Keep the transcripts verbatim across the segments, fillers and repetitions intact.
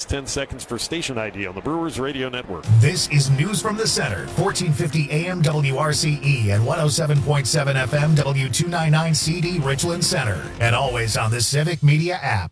ten seconds for station I D on the Brewers Radio Network. This is News from the Center, fourteen fifty A M W R C E and one oh seven point seven F M W two ninety-nine C D Richland Center. And always on the Civic Media app.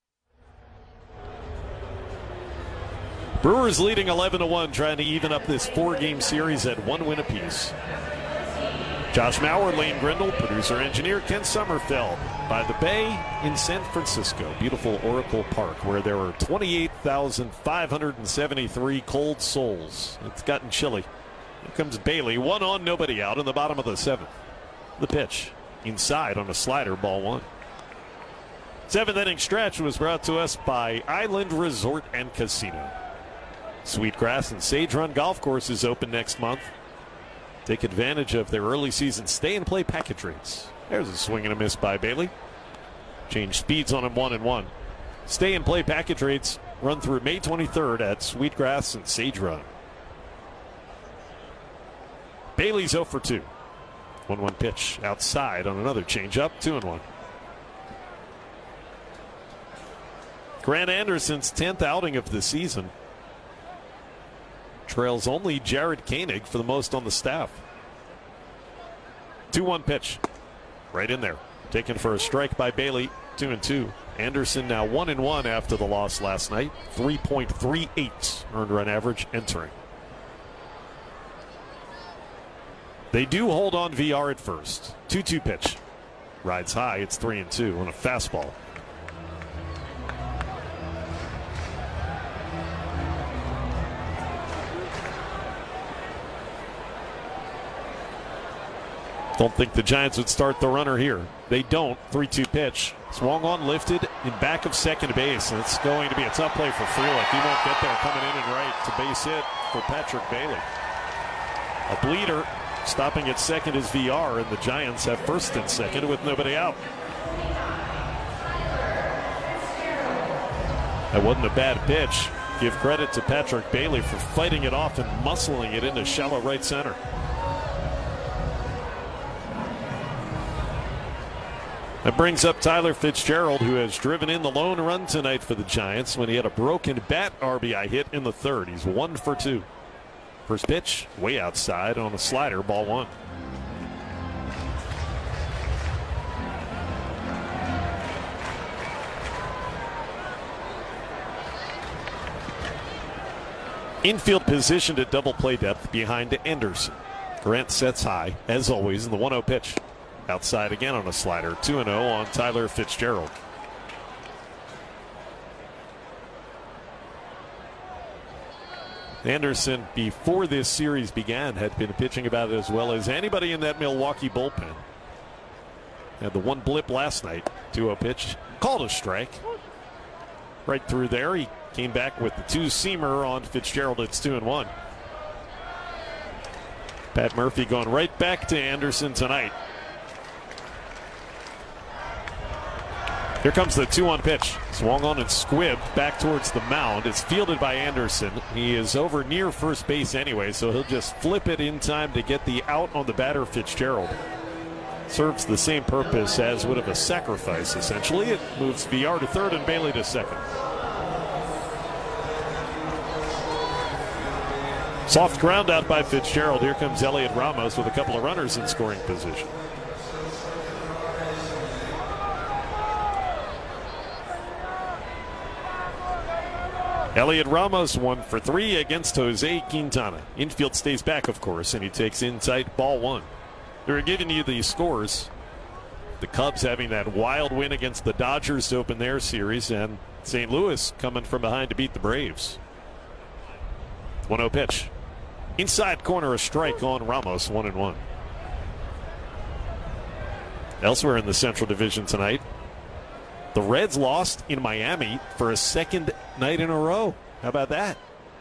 Brewers leading eleven to one, trying to even up this four-game series at one win apiece. Josh Mauer, Lane Grindle, producer-engineer Ken Sommerfeld by the Bay in San Francisco. Beautiful Oracle Park, where there were twenty-eight thousand five hundred seventy-three cold souls. It's gotten chilly. Here comes Bailey, one on, nobody out in the bottom of the seventh. The pitch, inside on a slider, ball one. Seventh inning stretch was brought to us by Island Resort and Casino. Sweetgrass and Sage Run Golf Course is open next month. Take advantage of their early season stay and play package rates. There's a swing and a miss by Bailey. Change speeds on him one and one. Stay and play package rates run through May twenty-third at Sweetgrass and Sage Run. Bailey's oh for two. one one pitch outside on another changeup, two and one. Grant Anderson's tenth outing of the season. Trails only Jared Koenig for the most on the staff. two one pitch. Right in there. Taken for a strike by Bailey. two and two. Anderson now one and one after the loss last night. three point three eight earned run average entering. They do hold on V R at first. two two pitch. Rides high. It's three and two on a fastball. Don't think the Giants would start the runner here. They don't. three two pitch. Swung on, lifted in back of second base. And it's going to be a tough play for Frelick. He won't get there, coming in and right to base hit for Patrick Bailey. A bleeder. Stopping at second is V R, and the Giants have first and second with nobody out. That wasn't a bad pitch. Give credit to Patrick Bailey for fighting it off and muscling it into shallow right center. That brings up Tyler Fitzgerald, who has driven in the lone run tonight for the Giants when he had a broken bat R B I hit in the third. He's one for two. First pitch, way outside on a slider, ball one. Infield positioned at double play depth behind Anderson. Grant sets high, as always, in the one oh pitch. Outside again on a slider. two and oh on Tyler Fitzgerald. Anderson, before this series began, had been pitching about as well as anybody in that Milwaukee bullpen. Had the one blip last night. two oh pitch. Called a strike. Right through there. He came back with the two-seamer on Fitzgerald. It's two and one. Pat Murphy going right back to Anderson tonight. Here comes the two one pitch. Swung on and squibbed back towards the mound. It's fielded by Anderson. He is over near first base anyway, so he'll just flip it in time to get the out on the batter, Fitzgerald. Serves the same purpose as would have a sacrifice, essentially. It moves V R to third and Bailey to second. Soft ground out by Fitzgerald. Here comes Elliot Ramos with a couple of runners in scoring position. Elliot Ramos one for three against Jose Quintana. Infield stays back, of course, and he takes inside ball one. They're giving you the scores. The Cubs having that wild win against the Dodgers to open their series, and Saint Louis coming from behind to beat the Braves. one oh pitch. Inside corner, a strike on Ramos, one and one. Elsewhere in the Central Division tonight, the Reds lost in Miami for a second night in a row. How about that?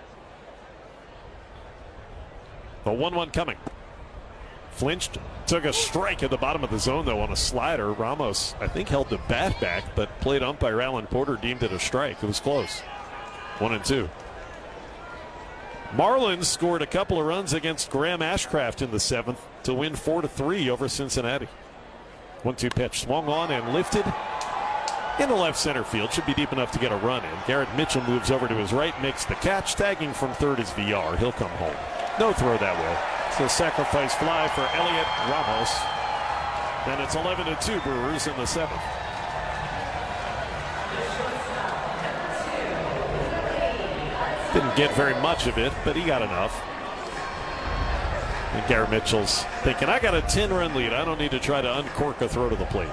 The one one coming. Flinched, took a strike at the bottom of the zone, though, on a slider. Ramos, I think, held the bat back, but plate umpire Alan Porter deemed it a strike. It was close. One and two. Marlins scored a couple of runs against Graham Ashcraft in the seventh to win four to three over Cincinnati. one two pitch. Swung on and lifted. in the left center field. Should be deep enough to get a run in. Garrett Mitchell moves over to his right, makes the catch. Tagging from third is V R. He'll come home. No throw that way. It's a sacrifice fly for Elliot Ramos. And it's eleven to two Brewers in the seventh. Didn't get very much of it, but he got enough. And Garrett Mitchell's thinking, I got a ten-run lead. I don't need to try to uncork a throw to the plate.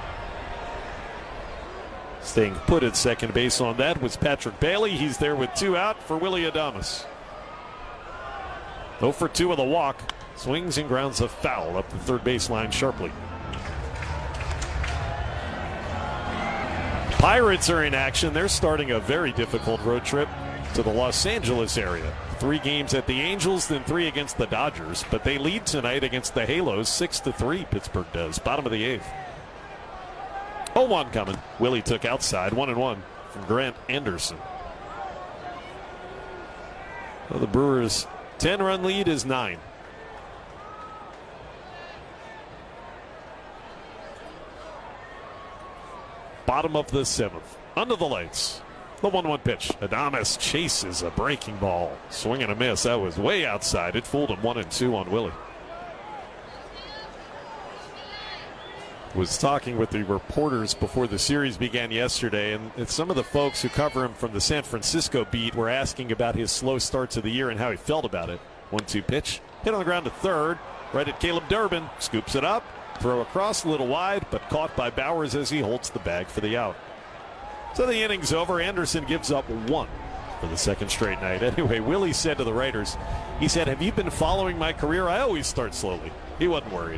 Staying put at second base on that was Patrick Bailey. He's there with two out for Willy Adames. oh for two with a walk. Swings and grounds a foul up the third baseline sharply. Pirates are in action. They're starting a very difficult road trip to the Los Angeles area. Three games at the Angels, then three against the Dodgers. But they lead tonight against the Halos, six to three, Pittsburgh does. Bottom of the eighth. oh one coming. Willie took outside, one and one from Grant Anderson. Well, the Brewers' ten-run lead is nine. Bottom of the seventh. Under the lights. The one one pitch. Adames chases a breaking ball. Swing and a miss. That was way outside. It fooled him one and two on Willie. Was talking with the reporters before the series began yesterday, and some of the folks who cover him from the San Francisco beat were asking about his slow starts of the year and how he felt about it. one two pitch. Hit on the ground to third. Right at Caleb Durbin. Scoops it up. Throw across a little wide, but caught by Bowers as he holds the bag for the out. So the inning's over. Anderson gives up one for the second straight night. Anyway, Willie said to the writers, he said, have you been following my career? I always start slowly. He wasn't worried.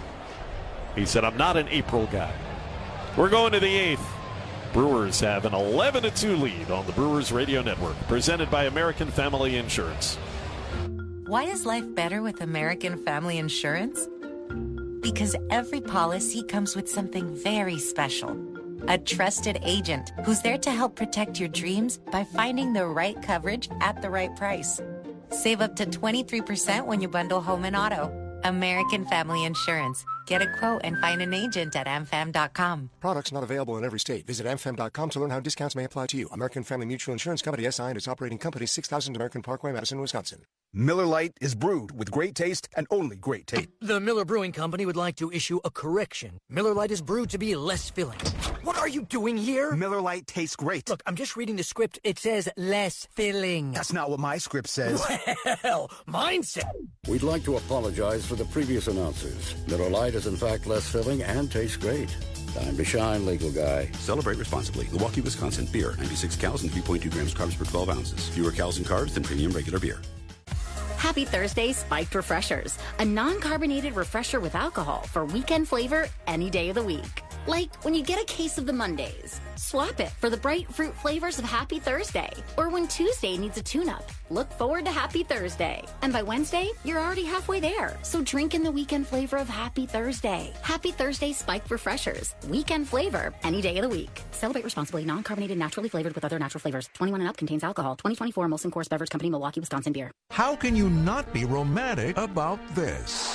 He said, I'm not an April guy. We're going to the eighth. Brewers have an eleven to two lead on the Brewers Radio Network, presented by American Family Insurance. Why is life better with American Family Insurance? Because every policy comes with something very special. A trusted agent who's there to help protect your dreams by finding the right coverage at the right price. Save up to twenty-three percent when you bundle home and auto. American Family Insurance. Get a quote and find an agent at am fam dot com. Products not available in every state. Visit am fam dot com to learn how discounts may apply to you. American Family Mutual Insurance Company, S I and its operating company, six thousand American Parkway, Madison, Wisconsin. Miller Lite is brewed with great taste and only great taste. The Miller Brewing Company would like to issue a correction. Miller Lite is brewed to be less filling. What are you doing here? Miller Lite tastes great. Look, I'm just reading the script. It says less filling. That's not what my script says. Well, mine says. We'd like to apologize for the previous announcers. Miller Lite is in fact less filling and tastes great. Time to shine, legal guy. Celebrate responsibly. Milwaukee, Wisconsin. Beer. ninety-six calories and three point two grams carbs per twelve ounces. Fewer calories and carbs than premium regular beer. Happy Thursday Spiked Refreshers, a non-carbonated refresher with alcohol for weekend flavor any day of the week. Like when you get a case of the Mondays, swap it for the bright fruit flavors of Happy Thursday. Or when Tuesday needs a tune-up, look forward to Happy Thursday. And by Wednesday, you're already halfway there. So drink in the weekend flavor of Happy Thursday. Happy Thursday Spiked Refreshers, weekend flavor any day of the week. Celebrate responsibly. Non-carbonated, naturally flavored with other natural flavors. twenty-one and up, contains alcohol. twenty twenty-four Molson Coors Beverage Company, Milwaukee, Wisconsin beer. How can you not be romantic about this?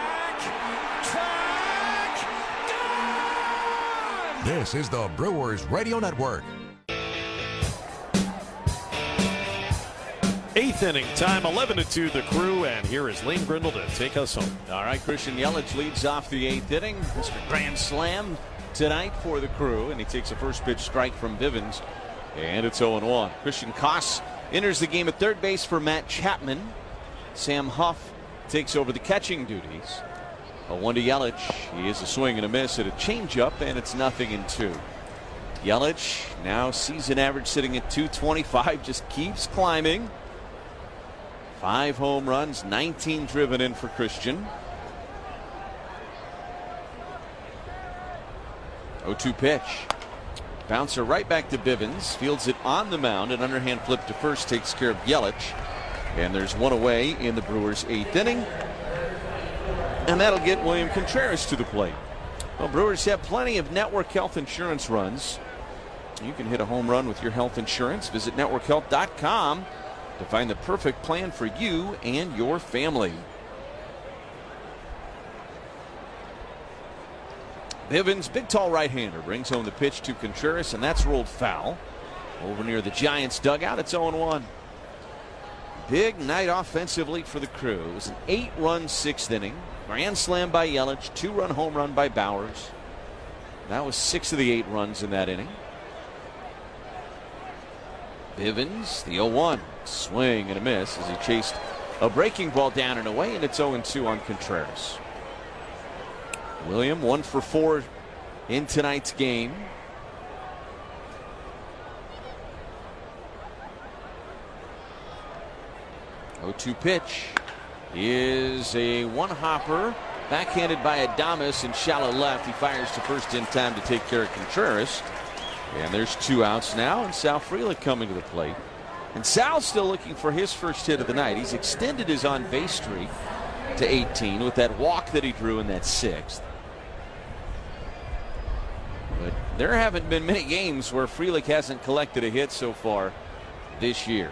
This is the Brewers Radio Network. Eighth inning time, eleven to two the Crew, and here is Lane Grindle to take us home. All right, Christian Yelich leads off the eighth inning. Mister Grand Slam tonight for the Crew, and he takes a first pitch strike from Bivens, and it's oh and one. Christian Koss enters the game at third base for Matt Chapman. Sam Huff takes over the catching duties. A one to Yelich. He is a swing and a miss at a changeup, and it's nothing in two. Yelich, now season average sitting at two twenty-five, just keeps climbing. Five home runs, nineteen driven in for Christian. oh two pitch. Bouncer right back to Bivens. Fields it on the mound. An underhand flip to first takes care of Yelich. And there's one away in the Brewers' eighth inning. And that'll get William Contreras to the plate. Well, Brewers have plenty of network health insurance runs. You can hit a home run with your health insurance. Visit network health dot com to find the perfect plan for you and your family. Bivens, big tall right-hander, brings home the pitch to Contreras, and that's rolled foul. Over near the Giants dugout, it's oh one. Big night offensively for the Crew. It was an eight-run sixth inning. Grand slam by Yelich, two-run home run by Bowers. That was six of the eight runs in that inning. Bivens, the oh one. Swing and a miss as he chased a breaking ball down and away, and it's oh two on Contreras. William, one for four in tonight's game. oh two pitch is a one-hopper, backhanded by Adames in shallow left. He fires to first in time to take care of Contreras. And there's two outs now, and Sal Frelick coming to the plate. And Sal's still looking for his first hit of the night. He's extended his on-base streak to eighteen with that walk that he drew in that sixth. But there haven't been many games where Frelick hasn't collected a hit so far this year.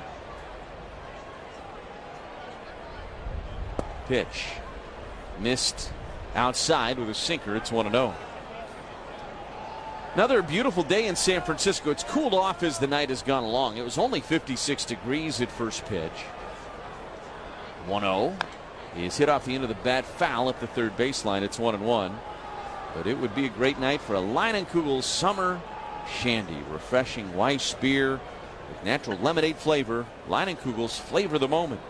Pitch missed outside with a sinker. It's one oh. Another beautiful day in San Francisco. It's cooled off as the night has gone along. It was only fifty-six degrees at first pitch. one oh is hit off the end of the bat, foul at the third baseline. It's one and one. But it would be a great night for a Leinenkugel Summer Shandy. Refreshing Weiss beer with natural lemonade flavor. Leinenkugel's flavor the moment.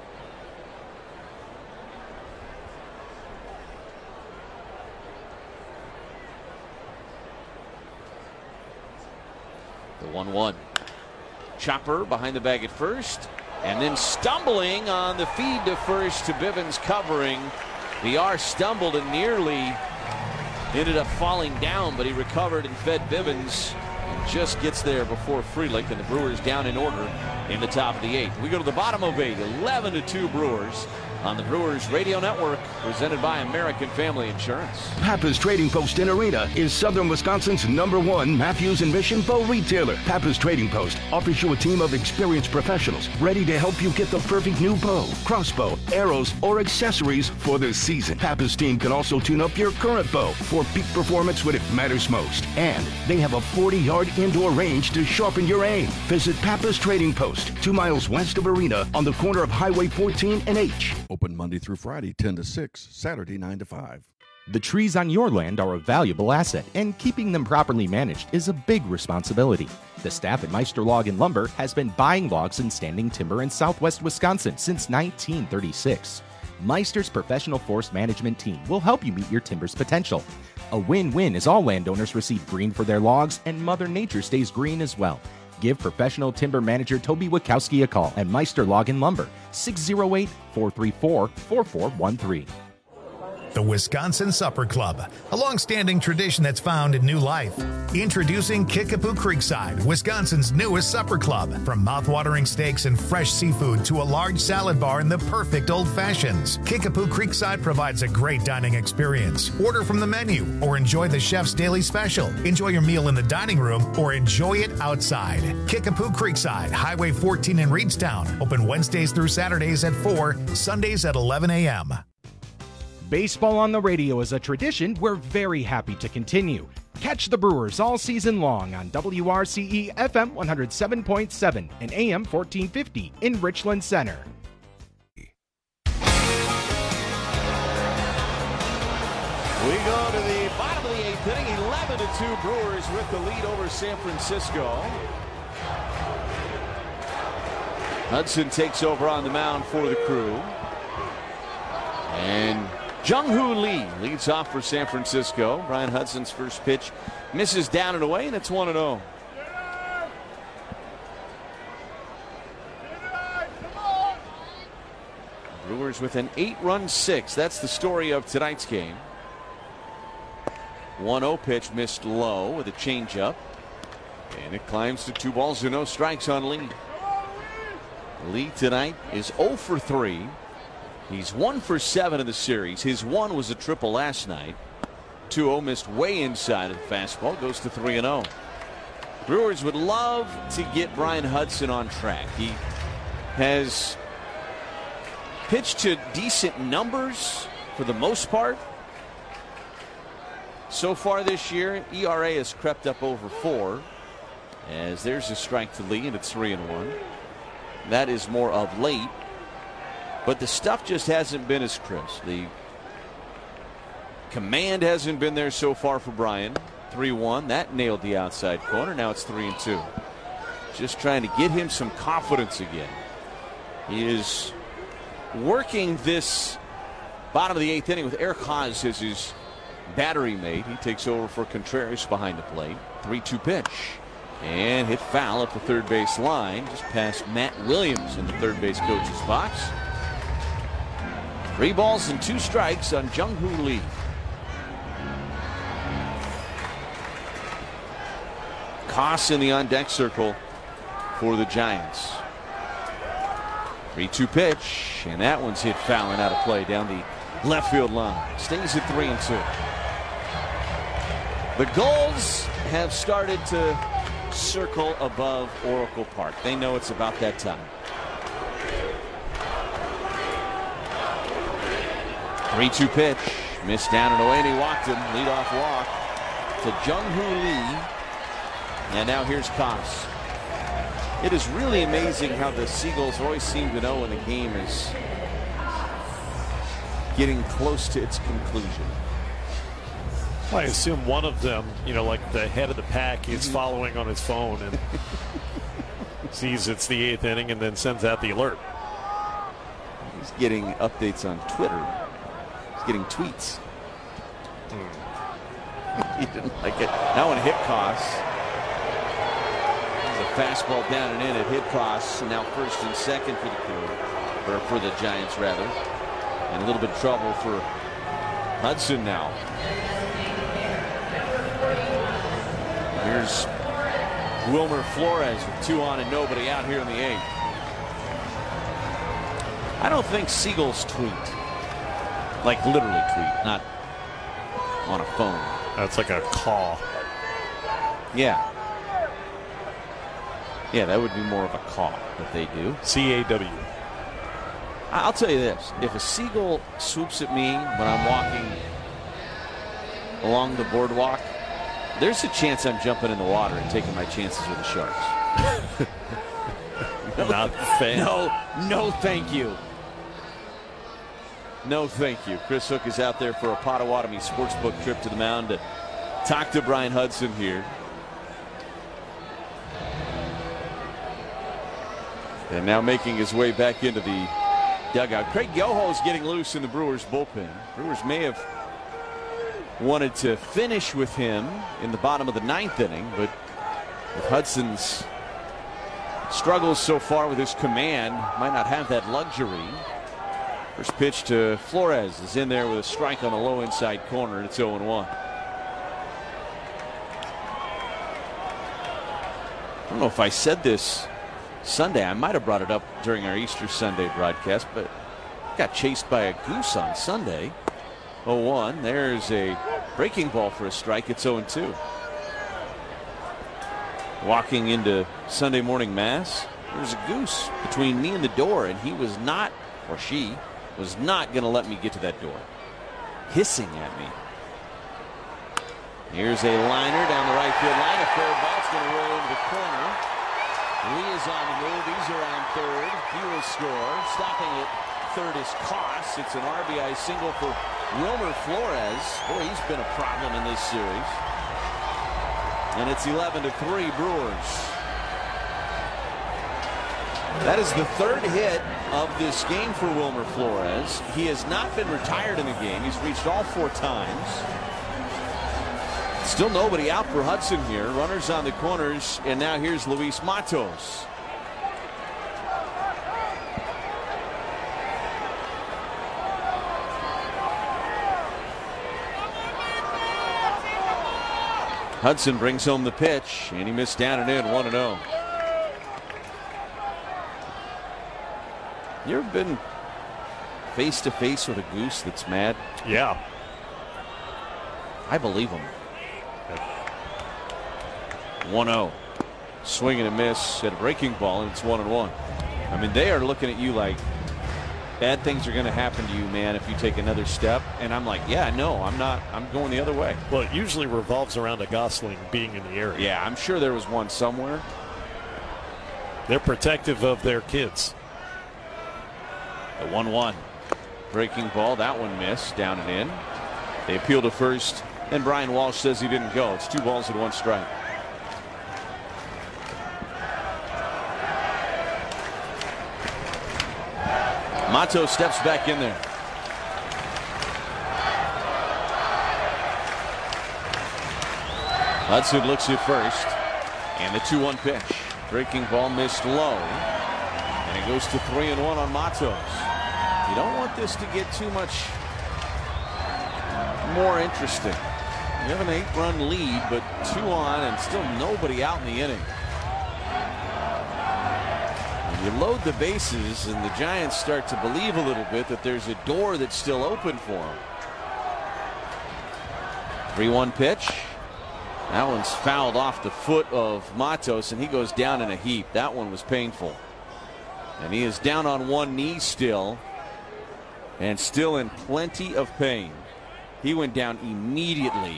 The one one. Chopper behind the bag at first, and then stumbling on the feed to first to Bivens covering. The R stumbled and nearly ended up falling down, but he recovered and fed Bivens and just gets there before Frelick, and the Brewers down in order in the top of the eighth. We go to the bottom of eight, eleven to two Brewers on the Brewers Radio Network, presented by American Family Insurance. Pappas Trading Post in Arena is Southern Wisconsin's number one Matthews and Mission bow retailer. Pappas Trading Post offers you a team of experienced professionals ready to help you get the perfect new bow, crossbow, arrows, or accessories for the season. Pappas team can also tune up your current bow for peak performance when it matters most. And they have a forty-yard indoor range to sharpen your aim. Visit Pappas Trading Post, two miles west of Arena on the corner of Highway fourteen and H. Open Monday through Friday, ten to six, Saturday, nine to five. The trees on your land are a valuable asset, and keeping them properly managed is a big responsibility. The staff at Meister Log and Lumber has been buying logs and standing timber in southwest Wisconsin since nineteen thirty-six. Meister's professional forest management team will help you meet your timber's potential. A win-win as all landowners receive green for their logs and Mother Nature stays green as well. Give professional timber manager Toby Wachowski a call at Meister Log and Lumber, six oh eight, four three four, four four one three. The Wisconsin Supper Club, a long-standing tradition that's found in new life. Introducing Kickapoo Creekside, Wisconsin's newest supper club. From mouth-watering steaks and fresh seafood to a large salad bar and the perfect old fashions, Kickapoo Creekside provides a great dining experience. Order from the menu or enjoy the chef's daily special. Enjoy your meal in the dining room or enjoy it outside. Kickapoo Creekside, Highway fourteen in Reedstown. Open Wednesdays through Saturdays at four, Sundays at eleven a.m. Baseball on the radio is a tradition we're very happy to continue. Catch the Brewers all season long on W R C E F M one oh seven point seven and A M fourteen fifty in Richland Center. We go to the bottom of the eighth inning, eleven to two Brewers with the lead over San Francisco. Hudson takes over on the mound for the Crew. And Jung-Hoo Lee leads off for San Francisco. Brian Hudson's first pitch misses down and away, and it's one and oh. Brewers with an eight-run six. That's the story of tonight's game. one oh pitch missed low with a changeup. And it climbs to two balls and no strikes on Lee. Lee tonight is oh for three. He's one for seven in the series. His one was a triple last night. two oh missed way inside of the fastball. Goes to three and oh. Brewers would love to get Brian Hudson on track. He has pitched to decent numbers for the most part. So far this year, E R A has crept up over four. As there's a strike to Lee, and it's three and one. That is more of late. But the stuff just hasn't been as crisp. The command hasn't been there so far for Brian. three one. That nailed the outside corner. Now it's three and two. Just trying to get him some confidence again. He is working this bottom of the eighth inning with Eric Haas as his battery mate. He takes over for Contreras behind the plate. three two pitch. And hit foul at the third base line, just past Matt Williams in the third base coach's box. Three balls and two strikes on Jung-Hoo Lee. Koss in the on-deck circle for the Giants. three two pitch, and that one's hit foul and out of play down the left field line. Stays at three and two. The Gulls have started to circle above Oracle Park. They know it's about that time. three two pitch. Missed down and away, and he walked him. Leadoff walk to Jung-Hoo Lee. And now here's Koss. It is really amazing how the Seagulls always seem to know when the game is getting close to its conclusion. Well, I assume one of them, you know, like the head of the pack, is Mm-hmm. following on his phone and sees it's the eighth inning and then sends out the alert. He's getting updates on Twitter. He's getting tweets. Hmm. He didn't like it. That one hit Koss. There's a fastball down and in. It hit Koss. And now first and second for the crew, or for the Giants rather. And a little bit of trouble for Hudson now. Here's Wilmer Flores with two on and nobody out here in the eighth. I don't think Seagulls tweet. Like literally tweet, not on a phone. That's like a call. Yeah. Yeah, that would be more of a call that they do. C A W. I'll tell you this. If a seagull swoops at me when I'm walking along the boardwalk, there's a chance I'm jumping in the water and taking my chances with the Sharks. no, Not fair. No, no thank you. No thank you. Chris Hook is out there for a Potawatomi Sportsbook trip to the mound to talk to Brian Hudson here. And now making his way back into the dugout. Craig Yoho is getting loose in the Brewers bullpen. Brewers may have wanted to finish with him in the bottom of the ninth inning, but with Hudson's struggles so far with his command, might not have that luxury. First pitch to Flores is in there with a strike on the low inside corner, and it's oh and one. I don't know if I said this Sunday. I might have brought it up during our Easter Sunday broadcast, but got chased by a goose on Sunday. oh one. There's a breaking ball for a strike. It's oh and two. Walking into Sunday morning mass, there's a goose between me and the door, and he was not, or she was not going to let me get to that door, hissing at me. Here's a liner down the right field line. A fair ball. It's going to roll into the corner. Lee is on the move. He's around third. He will score. Stopping it third is Koss. It's an R B I single for Wilmer Flores. Boy, he's been a problem in this series. And it's eleven to three Brewers. That is the third hit of this game for Wilmer Flores. He has not been retired in the game. He's reached all four times. Still nobody out for Hudson here. Runners on the corners, and now here's Luis Matos. Hudson brings home the pitch, and he missed down and in, one and oh. You ever been face to face with a goose that's mad? Yeah. I believe him. one oh. Swing and a miss at a breaking ball, and it's one and one. I mean, they are looking at you like bad things are going to happen to you, man, if you take another step. And I'm like, yeah, no, I'm not. I'm going the other way. Well, it usually revolves around a Gosling being in the area. Yeah, I'm sure there was one somewhere. They're protective of their kids. The one one. Breaking ball. That one missed. Down and in. They appeal to first, and Brian Walsh says he didn't go. It's two balls and one strike. Mato steps back in there. Hudson looks at first, and the two one pitch. Breaking ball missed low, and it goes to three and one on Matos. You don't want this to get too much more interesting. You have an eight-run lead, but two on, and still nobody out in the inning. You load the bases, and the Giants start to believe a little bit that there's a door that's still open for them. three one pitch. That one's fouled off the foot of Matos, and he goes down in a heap. That one was painful. And he is down on one knee still, and still in plenty of pain. He went down immediately.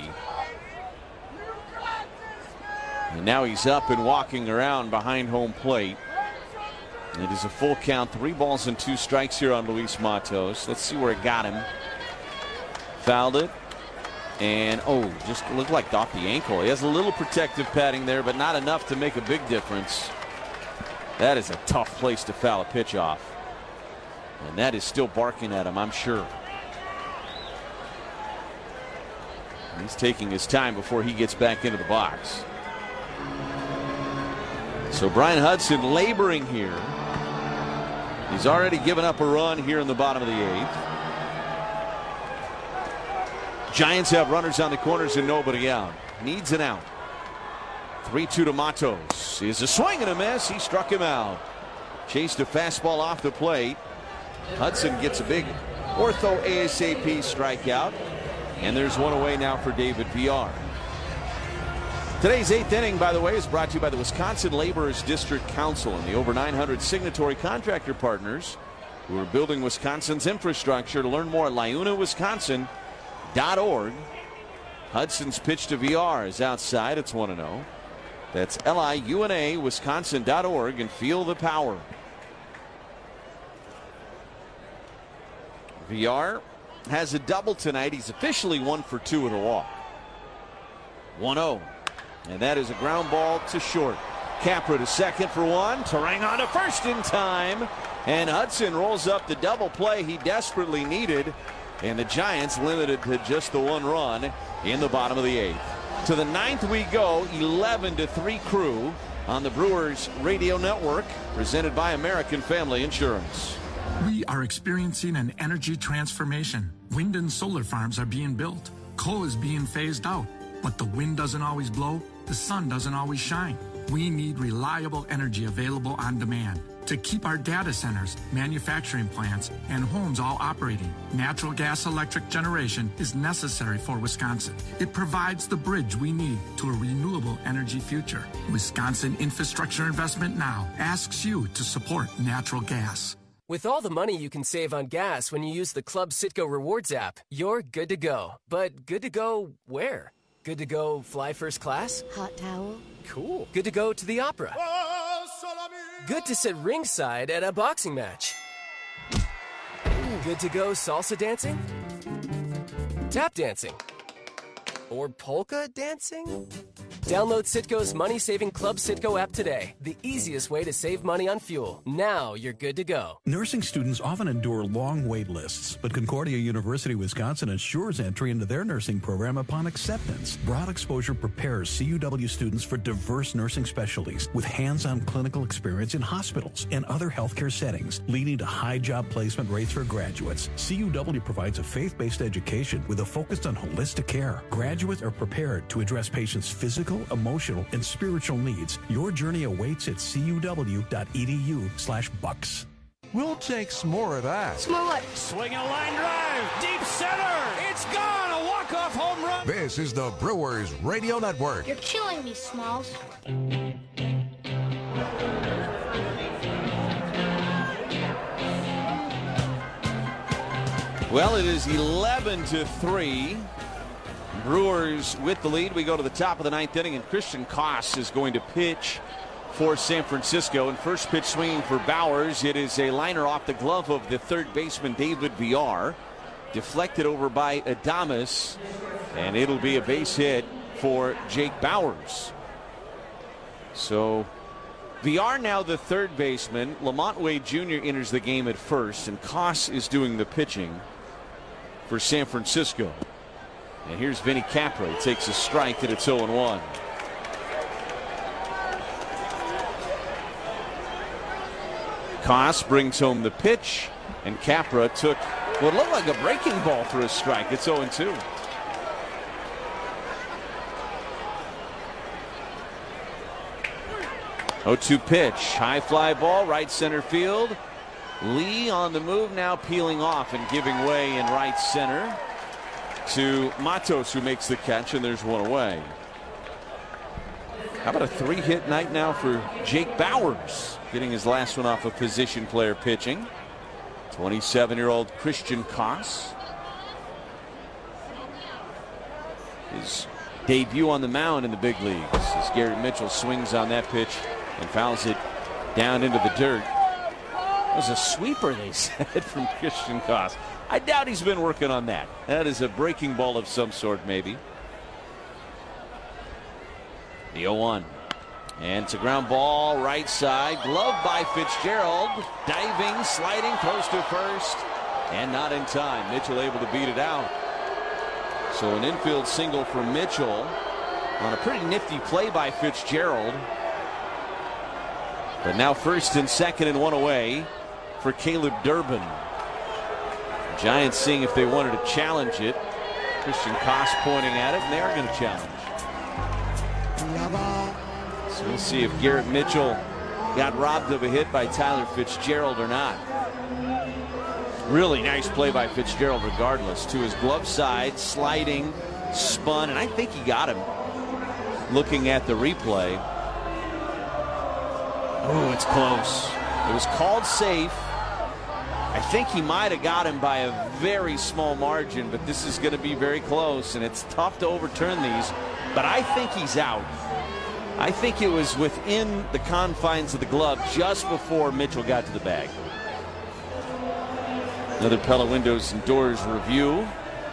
And now he's up and walking around behind home plate. It is a full count, three balls and two strikes here on Luis Matos. Let's see where it got him. Fouled it. And, oh, just looked like off the ankle. He has a little protective padding there, but not enough to make a big difference. That is a tough place to foul a pitch off. And that is still barking at him, I'm sure. He's taking his time before he gets back into the box. So Brian Hudson laboring here. He's already given up a run here in the bottom of the eighth. Giants have runners on the corners and nobody out. Needs an out. three two to Matos. Is a swing and a miss. He struck him out. Chased a fastball off the plate. Hudson gets a big ortho ASAP strikeout. And there's one away now for David Villar. Today's eighth inning, by the way, is brought to you by the Wisconsin Laborers District Council and the over nine hundred signatory contractor partners who are building Wisconsin's infrastructure. To learn more at liuna wisconsin dot org. Hudson's pitch to Villar is outside. It's one and oh. That's L I U N A wisconsin dot org, and feel the power. Villar has a double tonight. He's officially one for two with a walk. one oh. And that is a ground ball to short. Capra to second for one. Terang on to first in time. And Hudson rolls up the double play he desperately needed. And the Giants limited to just the one run in the bottom of the eighth. To the ninth we go, eleven to three Crew on the Brewers Radio Network, presented by American Family Insurance. We are experiencing an energy transformation. Wind and solar farms are being built. Coal is being phased out. But the wind doesn't always blow. The sun doesn't always shine. We need reliable energy available on demand to keep our data centers, manufacturing plants, and homes all operating. Natural gas electric generation is necessary for Wisconsin. It provides the bridge we need to a renewable energy future. Wisconsin Infrastructure Investment Now asks you to support natural gas. With all the money you can save on gas when you use the Club Citgo Rewards app, you're good to go. But good to go where? Good to go fly first class? Hot towel? Cool. Good to go to the opera? Good to sit ringside at a boxing match? Good to go salsa dancing? Tap dancing? Or polka dancing? Download Citgo's money-saving Club Citgo app today. The easiest way to save money on fuel. Now you're good to go. Nursing students often endure long wait lists, but Concordia University, Wisconsin ensures entry into their nursing program upon acceptance. Broad exposure prepares C U W students for diverse nursing specialties with hands-on clinical experience in hospitals and other healthcare settings, leading to high job placement rates for graduates. C U W provides a faith-based education with a focus on holistic care. Graduates are prepared to address patients' physical, emotional, and spiritual needs. Your journey awaits at cuw.edu slash bucks. We'll take some more of that. Some more what? Swing a line drive, deep center. It's gone, a walk-off home run. This is the Brewers Radio Network. You're killing me, Smalls. Well, it is eleven to three. Brewers with the lead. We go to the top of the ninth inning, and Christian Koss is going to pitch for San Francisco. And first pitch swinging for Bauers. It is a liner off the glove of the third baseman, David Villar. Deflected over by Adames. And it'll be a base hit for Jake Bauers. So Villar now the third baseman. Lamont Wade Junior enters the game at first, and Koss is doing the pitching for San Francisco. And here's Vinny Capra. He takes a strike, and it's oh and one. Koss brings home the pitch, and Capra took what looked like a breaking ball for a strike. It's oh and two. oh two pitch. High fly ball, right center field. Lee on the move now, peeling off and giving way in right center to Matos, who makes the catch, and there's one away. How about a three-hit night now for Jake Bauers, getting his last one off a position player pitching. twenty-seven-year-old Christian Koss. His debut on the mound in the big leagues as Garrett Mitchell swings on that pitch and fouls it down into the dirt. It was a sweeper, they said, from Christian Koss. I doubt he's been working on that. That is a breaking ball of some sort, maybe. The oh one. And it's a ground ball, right side. Gloved by Fitzgerald. Diving, sliding, close to first. And not in time. Mitchell able to beat it out. So an infield single for Mitchell on a pretty nifty play by Fitzgerald. But now first and second and one away for Caleb Durbin. The Giants seeing if they wanted to challenge it. Christian Koss pointing at it, and they are going to challenge. So we'll see if Garrett Mitchell got robbed of a hit by Tyler Fitzgerald or not. Really nice play by Fitzgerald regardless. To his glove side, sliding, spun, and I think he got him. Looking at the replay. Oh, it's close. It was called safe. I think he might have got him by a very small margin, but this is going to be very close, and it's tough to overturn these. But I think he's out. I think it was within the confines of the glove just before Mitchell got to the bag. Another Pella Windows and Doors review.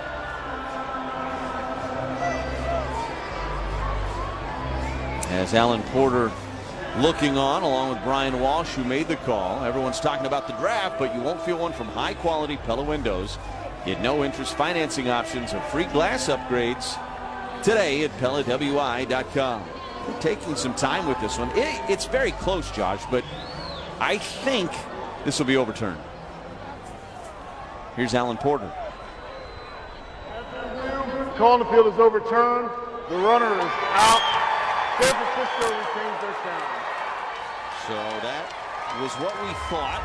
As Alan Porter looking on, along with Brian Walsh, who made the call. Everyone's talking about the draft, but you won't feel one from high-quality Pella Windows. Get no-interest financing options or free glass upgrades today at Pella W I dot com. We're taking some time with this one. It, it's very close, Josh, but I think this will be overturned. Here's Alan Porter. Call on the field is overturned. The runner is out. San Francisco retains their challenge. So that was what we thought.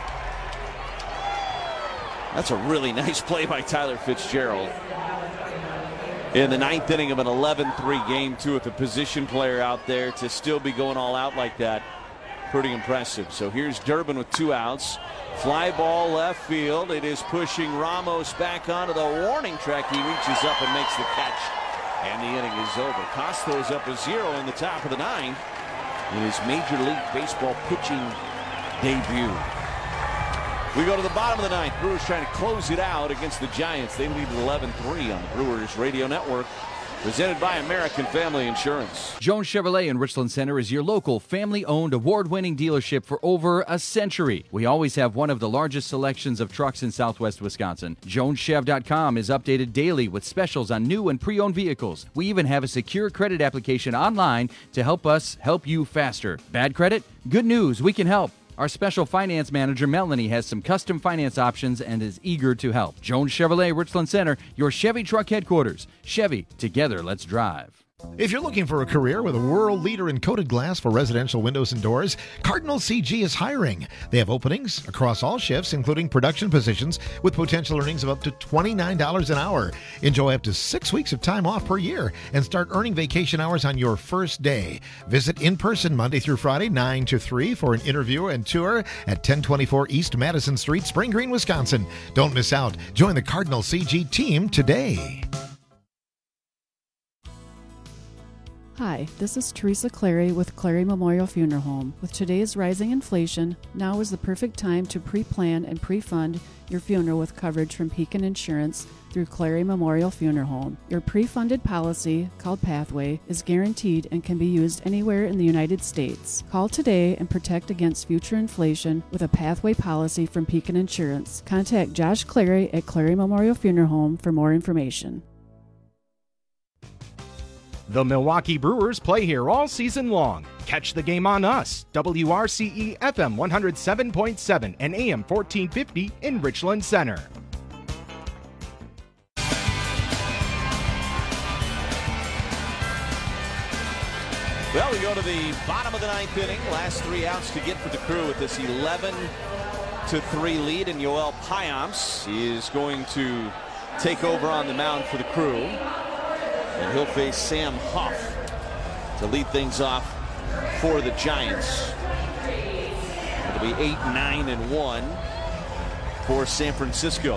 That's a really nice play by Tyler Fitzgerald. In the ninth inning of an eleven three game, too, with a position player out there to still be going all out like that. Pretty impressive. So here's Durbin with two outs. Fly ball left field. It is pushing Ramos back onto the warning track. He reaches up and makes the catch. And the inning is over. Koss throws up a zero in the top of the ninth in his Major League Baseball pitching debut. We go to the bottom of the ninth. Brewers trying to close it out against the Giants. They lead at eleven three on the Brewers Radio Network. Presented by American Family Insurance. Jones Chevrolet in Richland Center is your local family-owned, award-winning dealership for over a century. We always have one of the largest selections of trucks in southwest Wisconsin. Jones Chev dot com is updated daily with specials on new and pre-owned vehicles. We even have a secure credit application online to help us help you faster. Bad credit? Good news, we can help. Our special finance manager, Melanie, has some custom finance options and is eager to help. Jones Chevrolet, Richland Center, your Chevy truck headquarters. Chevy, together, let's drive. If you're looking for a career with a world leader in coated glass for residential windows and doors, Cardinal C G is hiring. They have openings across all shifts, including production positions, with potential earnings of up to twenty-nine dollars an hour. Enjoy up to six weeks of time off per year and start earning vacation hours on your first day. Visit in person Monday through Friday, nine to three, for an interview and tour at ten twenty-four East Madison Street, Spring Green, Wisconsin. Don't miss out. Join the Cardinal C G team today. Hi, this is Teresa Clary with Clary Memorial Funeral Home. With today's rising inflation, now is the perfect time to pre-plan and pre-fund your funeral with coverage from Pekin Insurance through Clary Memorial Funeral Home. Your pre-funded policy, called Pathway, is guaranteed and can be used anywhere in the United States. Call today and protect against future inflation with a Pathway policy from Pekin Insurance. Contact Josh Clary at Clary Memorial Funeral Home for more information. The Milwaukee Brewers play here all season long. Catch the game on us, W R C E F M one oh seven point seven and A M fourteen fifty in Richland Center. Well, we go to the bottom of the ninth inning. Last three outs to get for the Crew with this eleven to three lead, and Yoel Payamps is going to take over on the mound for the Crew. And he'll face Sam Huff to lead things off for the Giants. It'll be eight, nine, and one for San Francisco.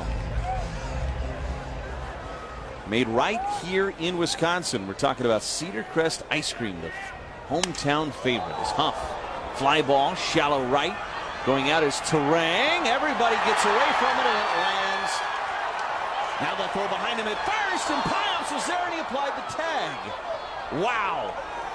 Made right here in Wisconsin. We're talking about Cedar Crest Ice Cream, the hometown favorite. Is Huff. Fly ball, shallow right. Going out is Terang. Everybody gets away from it, and it lands. Now the throw behind him at first, and Payamps was there, and he applied the tag. Wow.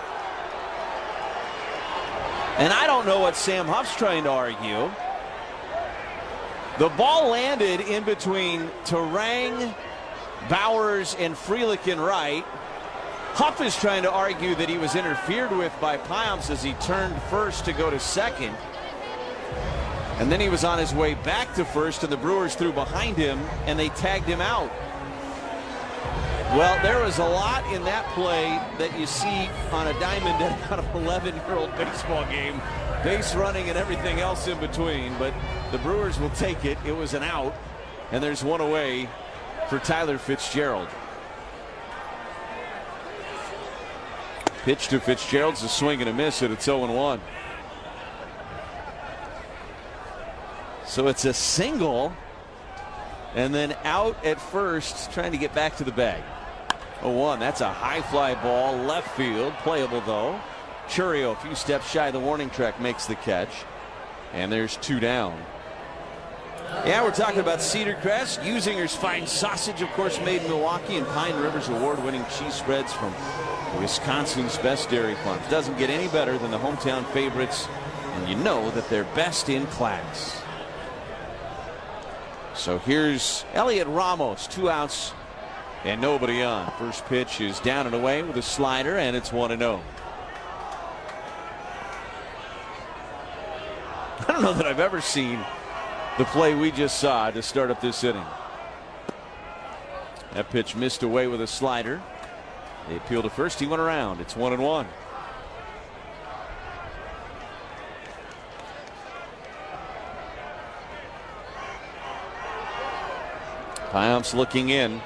And I don't know what Sam Huff's trying to argue. The ball landed in between Terang, Bowers, and Frelick in right. Huff is trying to argue that he was interfered with by Payamps as he turned first to go to second. And then he was on his way back to first, and the Brewers threw behind him, and they tagged him out. Well, there was a lot in that play that you see on a diamond at an eleven-year-old baseball game. Base running and everything else in between, but the Brewers will take it. It was an out, and there's one away for Tyler Fitzgerald. Pitch to Fitzgerald's a swing and a miss, and it's oh and one. So it's a single, and then out at first, trying to get back to the bag. oh one, that's a high fly ball, left field, playable though. Churio, a few steps shy of the warning track, makes the catch. And there's two down. Yeah, we're talking about Cedar Crest. Usinger's Fine Sausage, of course, made in Milwaukee, and Pine River's award-winning cheese spreads from Wisconsin's best dairy farms. Doesn't get any better than the hometown favorites, and you know that they're best in class. So here's Elliot Ramos, two outs and nobody on. First pitch is down and away with a slider, and it's one and oh. I don't know that I've ever seen the play we just saw to start up this inning. That pitch missed away with a slider. They appeal to first. He went around. It's one and one. Payamps looking in.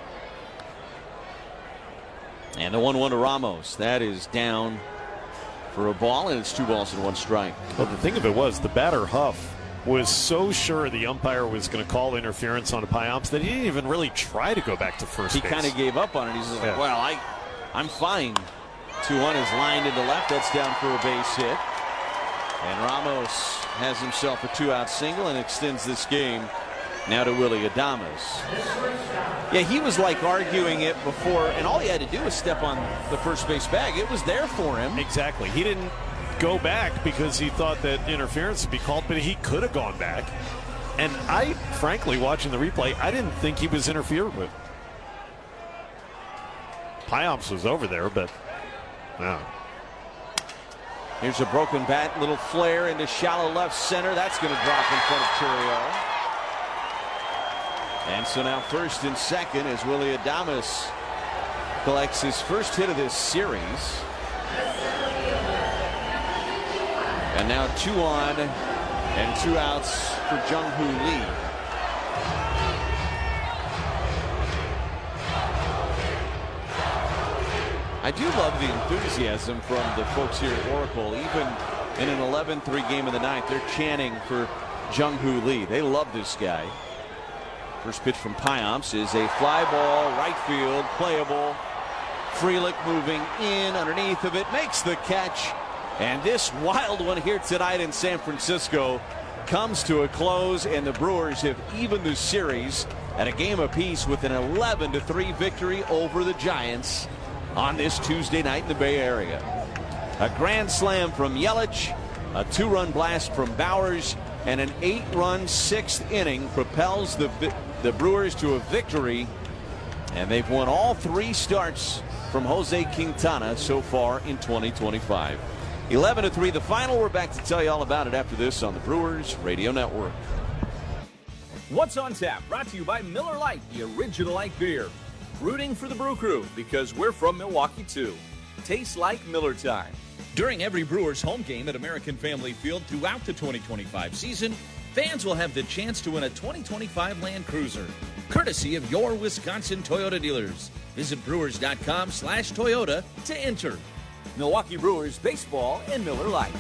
And the one one to Ramos. That is down for a ball, and it's two balls and one strike. Well, the thing of it was, the batter Huff was so sure the umpire was going to call interference on Payamps that he didn't even really try to go back to first he base. He kind of gave up on it. He's like, yeah. well, I, I'm fine. two one is lined into left. That's down for a base hit. And Ramos has himself a two-out single and extends this game now to Willy Adames. Yeah, he was like arguing it before, and all he had to do was step on the first base bag. It was there for him. Exactly. He didn't go back because he thought that interference would be called, but he could have gone back. And I, frankly, watching the replay, I didn't think he was interfered with. Payamps was over there, but no. Here's a broken bat, little flare into shallow left center. That's going to drop in front of Churio. And so now first and second as Willy Adames collects his first hit of this series. And now two on and two outs for Jung-Hoo Lee. I do love the enthusiasm from the folks here at Oracle. Even in an eleven three game of the ninth, they're chanting for Jung-Hoo Lee. They love this guy. First pitch from Payamps is a fly ball, right field, playable. Frelick moving in underneath of it, makes the catch. And this wild one here tonight in San Francisco comes to a close, and the Brewers have evened the series at a game apiece with an eleven to three victory over the Giants on this Tuesday night in the Bay Area. A grand slam from Yelich, a two-run blast from Bowers, and an eight-run sixth inning propels the, the Brewers to a victory, and they've won all three starts from Jose Quintana so far in twenty twenty-five. eleven to three the final. We're back to tell you all about it after this on the Brewers Radio Network. What's on Tap, brought to you by Miller Lite, the original light beer. Rooting for the Brew Crew because we're from Milwaukee too. Tastes like Miller time. During every Brewers home game at American Family Field throughout the twenty twenty-five season, fans will have the chance to win a twenty twenty-five Land Cruiser, courtesy of your Wisconsin Toyota dealers. Visit Brewers.com slash Toyota to enter. Milwaukee Brewers baseball and Miller Lite.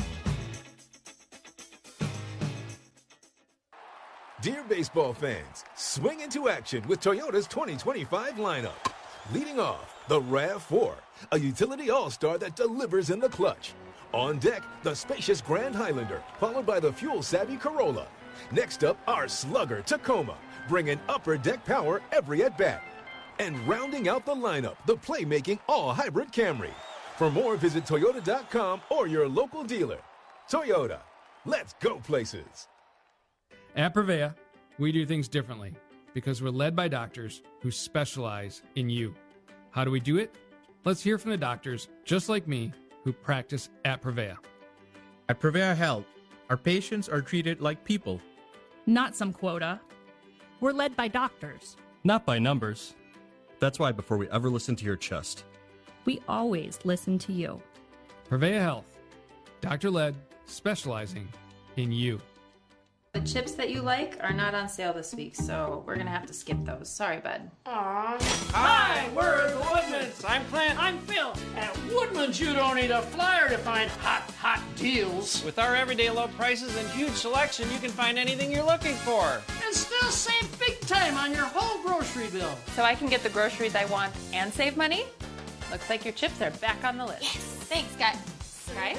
Dear baseball fans, swing into action with Toyota's twenty twenty-five lineup. Leading off, the RAV four, a utility all-star that delivers in the clutch. On deck, the spacious Grand Highlander, followed by the fuel-savvy Corolla. Next up, our slugger Tacoma, bringing upper deck power every at-bat. And rounding out the lineup, the playmaking all-hybrid Camry. For more, visit Toyota dot com or your local dealer. Toyota, let's go places. At Prevea, we do things differently because we're led by doctors who specialize in you. How do we do it? Let's hear from the doctors, just like me, who practice at Prevea. At Prevea Health, our patients are treated like people. Not some quota. We're led by doctors. Not by numbers. That's why before we ever listen to your chest, we always listen to you. Prevea Health, doctor-led, specializing in you. The chips that you like are not on sale this week, so we're gonna have to skip those. Sorry, bud. Aww. Hi, we're the Woodmans. I'm Clint. I'm Phil. At Woodmans, you don't need a flyer to find hot, hot deals. With our everyday low prices and huge selection, you can find anything you're looking for. And still save big time on your whole grocery bill. So I can get the groceries I want and save money? Looks like your chips are back on the list. Yes. Thanks, guys. Guys?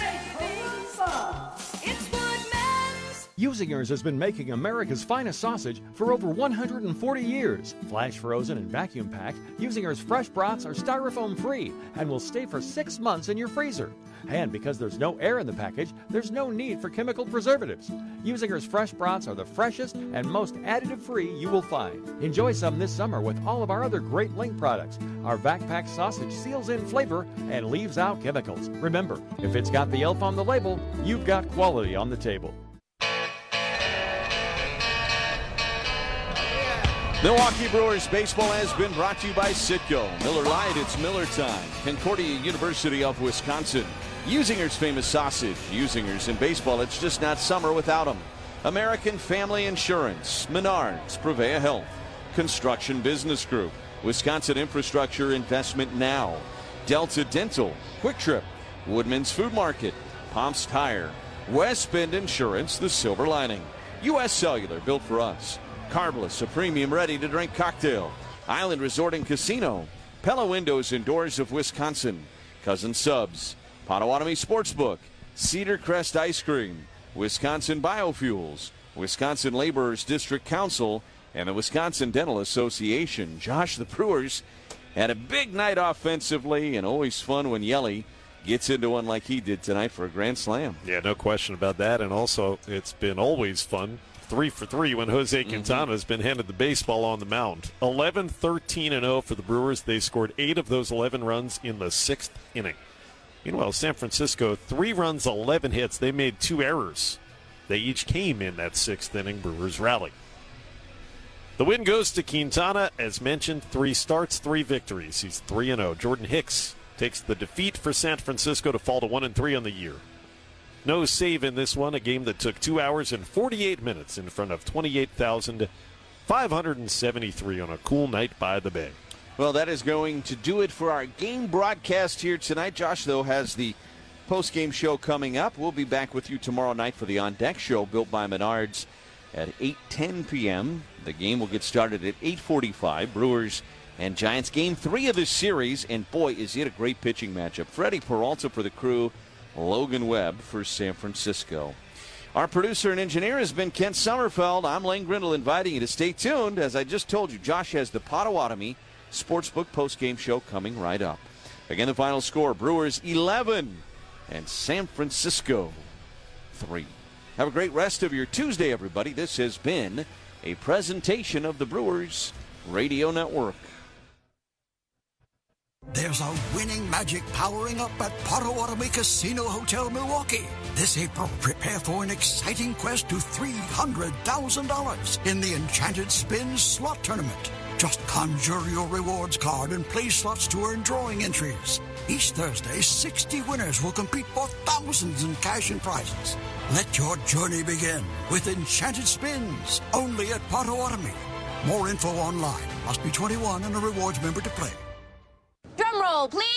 Hi, it's Woodmans. Usingers has been making America's finest sausage for over one hundred forty years. Flash frozen and vacuum packed, Usingers fresh brats are styrofoam free and will stay for six months in your freezer. And because there's no air in the package, there's no need for chemical preservatives. Usingers fresh brats are the freshest and most additive free you will find. Enjoy some this summer with all of our other great Link products. Our vac packed sausage seals in flavor and leaves out chemicals. Remember, if it's got the elf on the label, you've got quality on the table. Milwaukee Brewers baseball has been brought to you by Citgo. Miller Lite, it's Miller time. Concordia University of Wisconsin. Usinger's famous sausage. Usingers in baseball, it's just not summer without them. American Family Insurance. Menards. Prevea Health. Construction Business Group. Wisconsin Infrastructure Investment Now. Delta Dental. Quick Trip. Woodman's Food Market. Pomps Tire. West Bend Insurance, the silver lining. U S Cellular, built for us. Carbless, a premium ready-to-drink cocktail. Island Resort and Casino. Pella Windows and Doors of Wisconsin. Cousin Subs. Potawatomi Sportsbook. Cedar Crest Ice Cream. Wisconsin Biofuels. Wisconsin Laborers District Council. And the Wisconsin Dental Association. Josh, the Brewers had a big night offensively, and always fun when Yelly gets into one like he did tonight for a grand slam. Yeah, no question about that. And also, it's been always fun. Three for three when Jose Quintana mm-hmm. has been handed the baseball on the mound. eleven, thirteen, and oh for the Brewers. They scored eight of those eleven runs in the sixth inning. Meanwhile, San Francisco, three runs, eleven hits. They made two errors. They each came in that sixth inning. Brewers rally. The win goes to Quintana. As mentioned, three starts, three victories. He's three and oh. Jordan Hicks takes the defeat for San Francisco to fall to one and three on the year. No save in this one, a game that took two hours and forty-eight minutes in front of twenty-eight thousand five hundred seventy-three on a cool night by the Bay. Well, that is going to do it for our game broadcast here tonight. Josh, though, has the post-game show coming up. We'll be back with you tomorrow night for the On Deck show built by Menards at eight ten p.m. The game will get started at eight forty-five. Brewers and Giants, game three of this series. And, boy, is it a great pitching matchup. Freddie Peralta for the Crew, Logan Webb for San Francisco. Our producer and engineer has been Kent Sommerfeld. I'm Lane Grindle, inviting you to stay tuned. As I just told you, Josh has the Potawatomi Sportsbook postgame show coming right up. Again, the final score, Brewers eleven and San Francisco three. Have a great rest of your Tuesday, everybody. This has been a presentation of the Brewers Radio Network. There's a winning magic powering up at Potawatomi Casino Hotel Milwaukee. This April, prepare for an exciting quest to three hundred thousand dollars in the Enchanted Spins Slot Tournament. Just conjure your rewards card and play slots to earn drawing entries. Each Thursday, sixty winners will compete for thousands in cash and prizes. Let your journey begin with Enchanted Spins, only at Potawatomi. More info online. Must be twenty-one and a rewards member to play. Drum roll, please.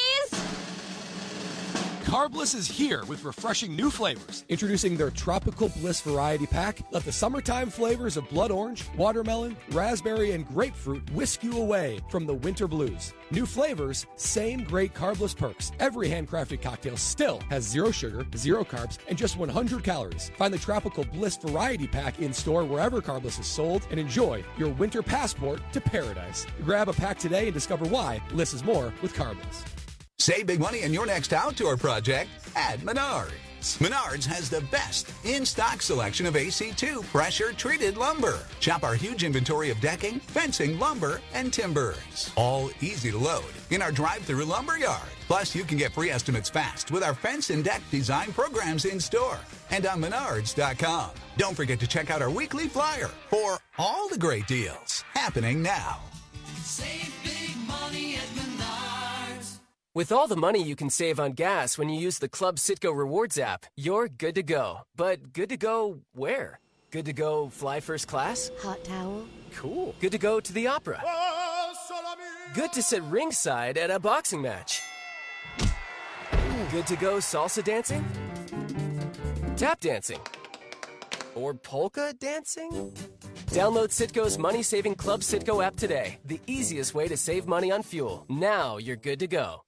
Carbliss is here with refreshing new flavors. Introducing their Tropical Bliss Variety Pack. Let the summertime flavors of blood orange, watermelon, raspberry, and grapefruit whisk you away from the winter blues. New flavors, same great Carbliss perks. Every handcrafted cocktail still has zero sugar, zero carbs, and just one hundred calories. Find the Tropical Bliss Variety Pack in store wherever Carbliss is sold and enjoy your winter passport to paradise. Grab a pack today and discover why less is more with Carbliss. Save big money on your next outdoor project at Menards. Menards has the best in-stock selection of A C two pressure-treated lumber. Shop our huge inventory of decking, fencing, lumber, and timbers. All easy to load in our drive-through lumber yard. Plus, you can get free estimates fast with our fence and deck design programs in store and on menards dot com. Don't forget to check out our weekly flyer for all the great deals happening now. Save big money at Menards. With all the money you can save on gas when you use the Club Citgo Rewards app, you're good to go. But good to go where? Good to go fly first class? Hot towel. Cool. Good to go to the opera. Good to sit ringside at a boxing match. Good to go salsa dancing? Tap dancing? Or polka dancing? Download Citgo's money-saving Club Citgo app today. The easiest way to save money on fuel. Now you're good to go.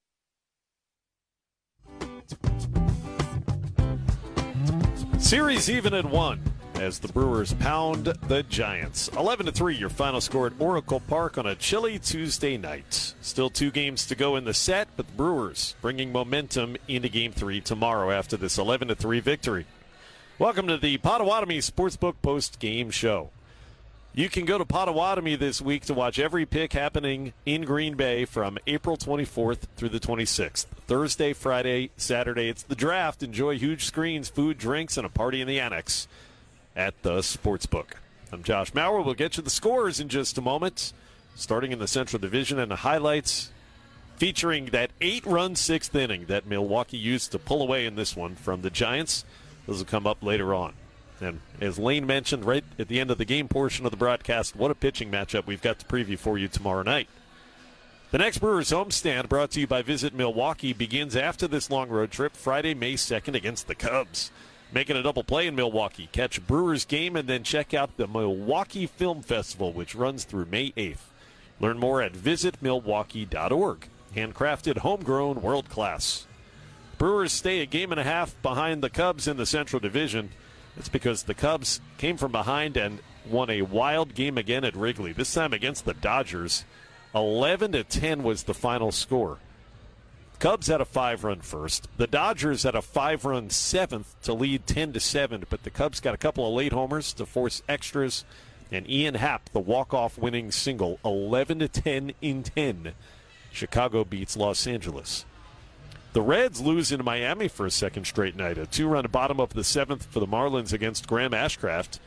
Series even at one as the Brewers pound the Giants. eleven to three, your final score at Oracle Park on a chilly Tuesday night. Still two games to go in the set, but the Brewers bringing momentum into Game three tomorrow after this eleven to three victory. Welcome to the Potawatomi Sportsbook post-game show. You can go to Potawatomi this week to watch every pick happening in Green Bay from April twenty-fourth through the twenty-sixth. Thursday, Friday, Saturday, it's the draft. Enjoy huge screens, food, drinks, and a party in the annex at the Sportsbook. I'm Josh Maurer. We'll get you the scores in just a moment, starting in the Central Division and the highlights featuring that eight-run sixth inning that Milwaukee used to pull away in this one from the Giants. Those will come up later on. And as Lane mentioned right at the end of the game portion of the broadcast, what a pitching matchup we've got to preview for you tomorrow night. The next Brewers homestand, brought to you by Visit Milwaukee, begins after this long road trip Friday, May second against the Cubs. Making a double play in Milwaukee. Catch a Brewers game and then check out the Milwaukee Film Festival, which runs through May eighth. Learn more at visit milwaukee dot org. Handcrafted, homegrown, world class. Brewers stay a game and a half behind the Cubs in the Central Division. It's because the Cubs came from behind and won a wild game again at Wrigley, this time against the Dodgers. eleven to ten was the final score. Cubs had a five-run first. The Dodgers had a five-run seventh to lead ten to seven, but the Cubs got a couple of late homers to force extras, and Ian Happ, the walk-off winning single, eleven to ten in ten. Chicago beats Los Angeles. The Reds lose in Miami for a second straight night. A two-run bottom of the seventh for the Marlins against Graham Ashcraft.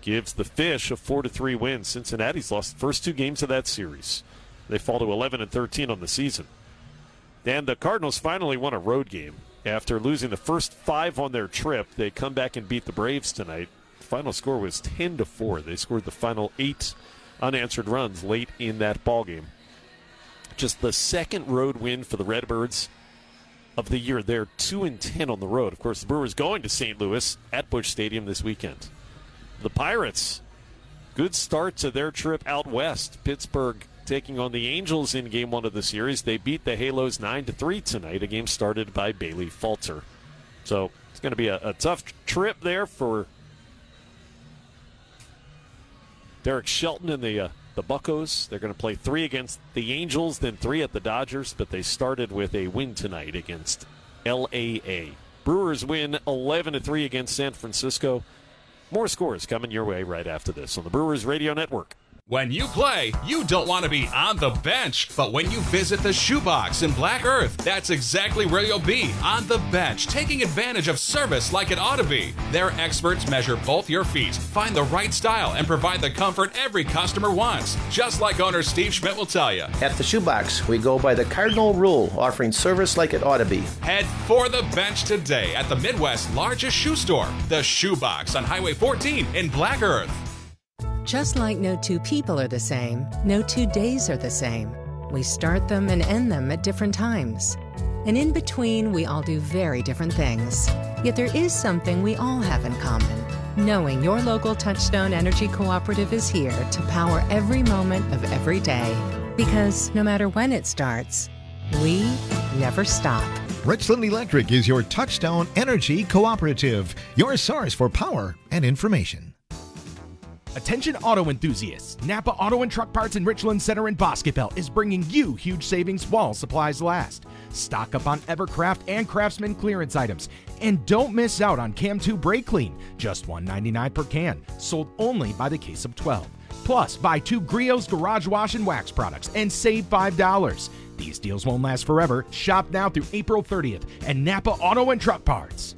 gives the Fish a four to three win. Cincinnati's lost the first two games of that series. They fall to eleven and thirteen on the season. And the Cardinals finally won a road game. After losing the first five on their trip, they come back and beat the Braves tonight. The final score was ten to four. They scored the final eight unanswered runs late in that ballgame. Just the second road win for the Redbirds of the year. They're two and ten on the road. Of course, the Brewers going to Saint Louis at Busch Stadium this weekend. The Pirates, good start to their trip out west. Pittsburgh taking on the Angels in game one of the series. They beat the Halos nine to three tonight, a game started by Bailey Falter. So it's going to be a, a tough trip there for Derek Shelton and the uh, the Buccos. They're going to play three against the Angels, then three at the Dodgers, but they started with a win tonight against L A A. Brewers win eleven to three against San Francisco. More scores coming your way right after this on the Brewers Radio Network. When you play, you don't want to be on the bench. But when you visit the Shoebox in Black Earth, that's exactly where you'll be, on the bench, taking advantage of service like it ought to be. Their experts measure both your feet, find the right style, and provide the comfort every customer wants, just like owner Steve Schmidt will tell you. At the Shoebox, we go by the cardinal rule, offering service like it ought to be. Head for the bench today at the Midwest's largest shoe store, the Shoebox on Highway fourteen in Black Earth. Just like no two people are the same, no two days are the same. We start them and end them at different times. And in between, we all do very different things. Yet there is something we all have in common. Knowing your local Touchstone Energy Cooperative is here to power every moment of every day. Because no matter when it starts, we never stop. Richland Electric is your Touchstone Energy Cooperative, your source for power and information. Attention auto enthusiasts, Napa Auto and Truck Parts in Richland Center and Boscobel is bringing you huge savings while supplies last. Stock up on Evercraft and Craftsman clearance items. And don't miss out on Cam two Brake Clean, just one dollar and ninety-nine cents per can, sold only by the case of twelve. Plus, buy two Griot's Garage Wash and Wax products and save five dollars. These deals won't last forever. Shop now through April thirtieth at Napa Auto and Truck Parts.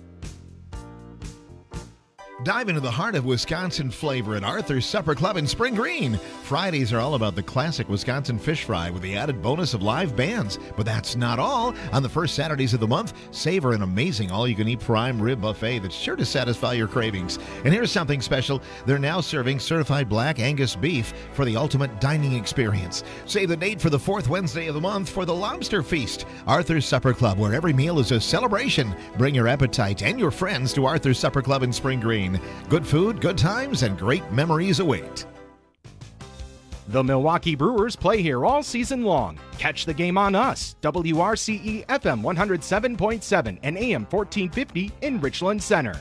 Dive into the heart of Wisconsin flavor at Arthur's Supper Club in Spring Green. Fridays are all about the classic Wisconsin fish fry with the added bonus of live bands. But that's not all. On the first Saturdays of the month, savor an amazing all-you-can-eat prime rib buffet that's sure to satisfy your cravings. And here's something special. They're now serving certified black Angus beef for the ultimate dining experience. Save the date for the fourth Wednesday of the month for the Lobster Feast. Arthur's Supper Club, where every meal is a celebration. Bring your appetite and your friends to Arthur's Supper Club in Spring Green. Good food, good times, and great memories await. The Milwaukee Brewers play here all season long. Catch the game on us, W R C E F M one oh seven point seven and A M fourteen fifty in Richland Center.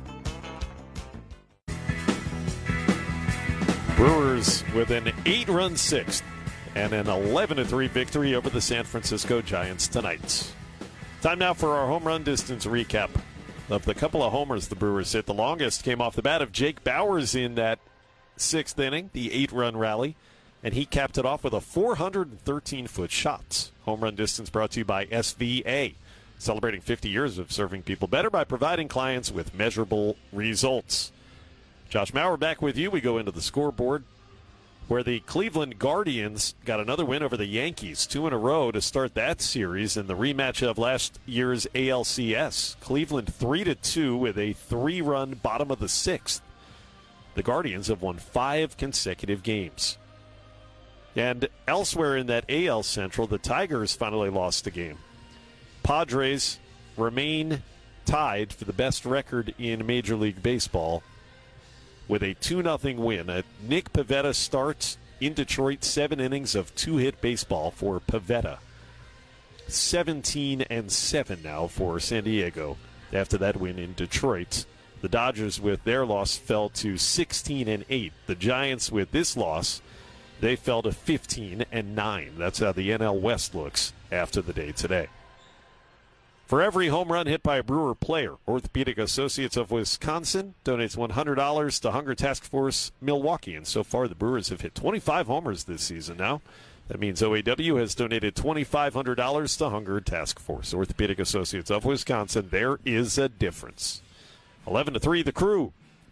Brewers with an eight-run sixth and an eleven to three victory over the San Francisco Giants tonight. Time now for our home run distance recap. Of the couple of homers the Brewers hit, the longest came off the bat of Jake Bauers in that sixth inning, the eight-run rally, and he capped it off with a four hundred thirteen foot shot. Home run distance brought to you by S V A, celebrating fifty years of serving people better by providing clients with measurable results. Josh Maurer back with you. We go into the scoreboard, where the Cleveland Guardians got another win over the Yankees, two in a row to start that series in the rematch of last year's A L C S. Cleveland three to two with a three-run bottom of the sixth. The Guardians have won five consecutive games. And elsewhere in that A L Central, the Tigers finally lost a game. Padres remain tied for the best record in Major League Baseball with a two nothing win. A Nick Pivetta starts in Detroit, seven innings of two-hit baseball for Pivetta. seventeen and seven now for San Diego after that win in Detroit. The Dodgers, with their loss, fell to sixteen and eight. The Giants, with this loss, they fell to fifteen and nine. That's how the N L West looks after the day today. For every home run hit by a Brewer player, Orthopedic Associates of Wisconsin donates one hundred dollars to Hunger Task Force Milwaukee. And so far, the Brewers have hit twenty-five homers this season now. That means O A W has donated two thousand five hundred dollars to Hunger Task Force. Orthopedic Associates of Wisconsin, there is a difference. eleven to three, the Crew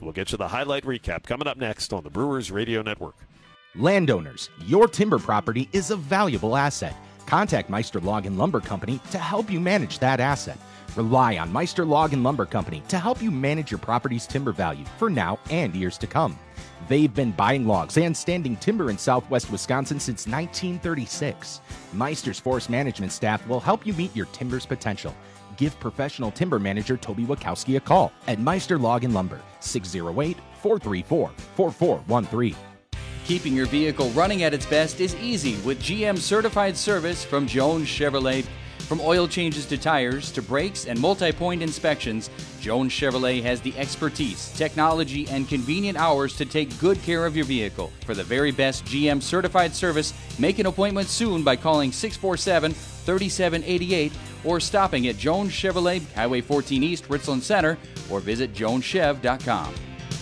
We'll get you the highlight recap coming up next on the Brewers Radio Network. Landowners, your timber property is a valuable asset. Contact Meister Log and Lumber Company to help you manage that asset. Rely on Meister Log and Lumber Company to help you manage your property's timber value for now and years to come. They've been buying logs and standing timber in southwest Wisconsin since nineteen thirty-six. Meister's forest management staff will help you meet your timber's potential. Give professional timber manager Toby Wachowski a call at Meister Log and Lumber, six oh eight, four three four, four four one three. Keeping your vehicle running at its best is easy with G M certified service from Jones Chevrolet. From oil changes to tires to brakes and multi-point inspections, Jones Chevrolet has the expertise, technology, and convenient hours to take good care of your vehicle. For the very best G M certified service, make an appointment soon by calling six four seven, three seven eight eight or stopping at Jones Chevrolet, Highway fourteen East, Richland Center, or visit jones chev dot com.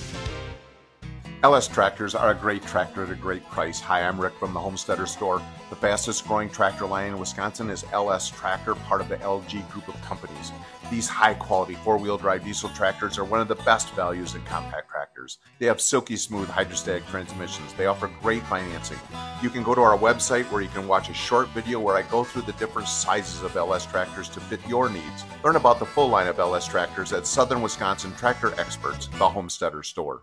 L S Tractors are a great tractor at a great price. Hi, I'm Rick from the Homesteader Store. The fastest growing tractor line in Wisconsin is L S Tractor, part of the L G group of companies. These high-quality four-wheel drive diesel tractors are one of the best values in compact tractors. They have silky smooth hydrostatic transmissions. They offer great financing. You can go to our website where you can watch a short video where I go through the different sizes of L S tractors to fit your needs. Learn about the full line of L S tractors at Southern Wisconsin Tractor Experts, the Homesteader Store.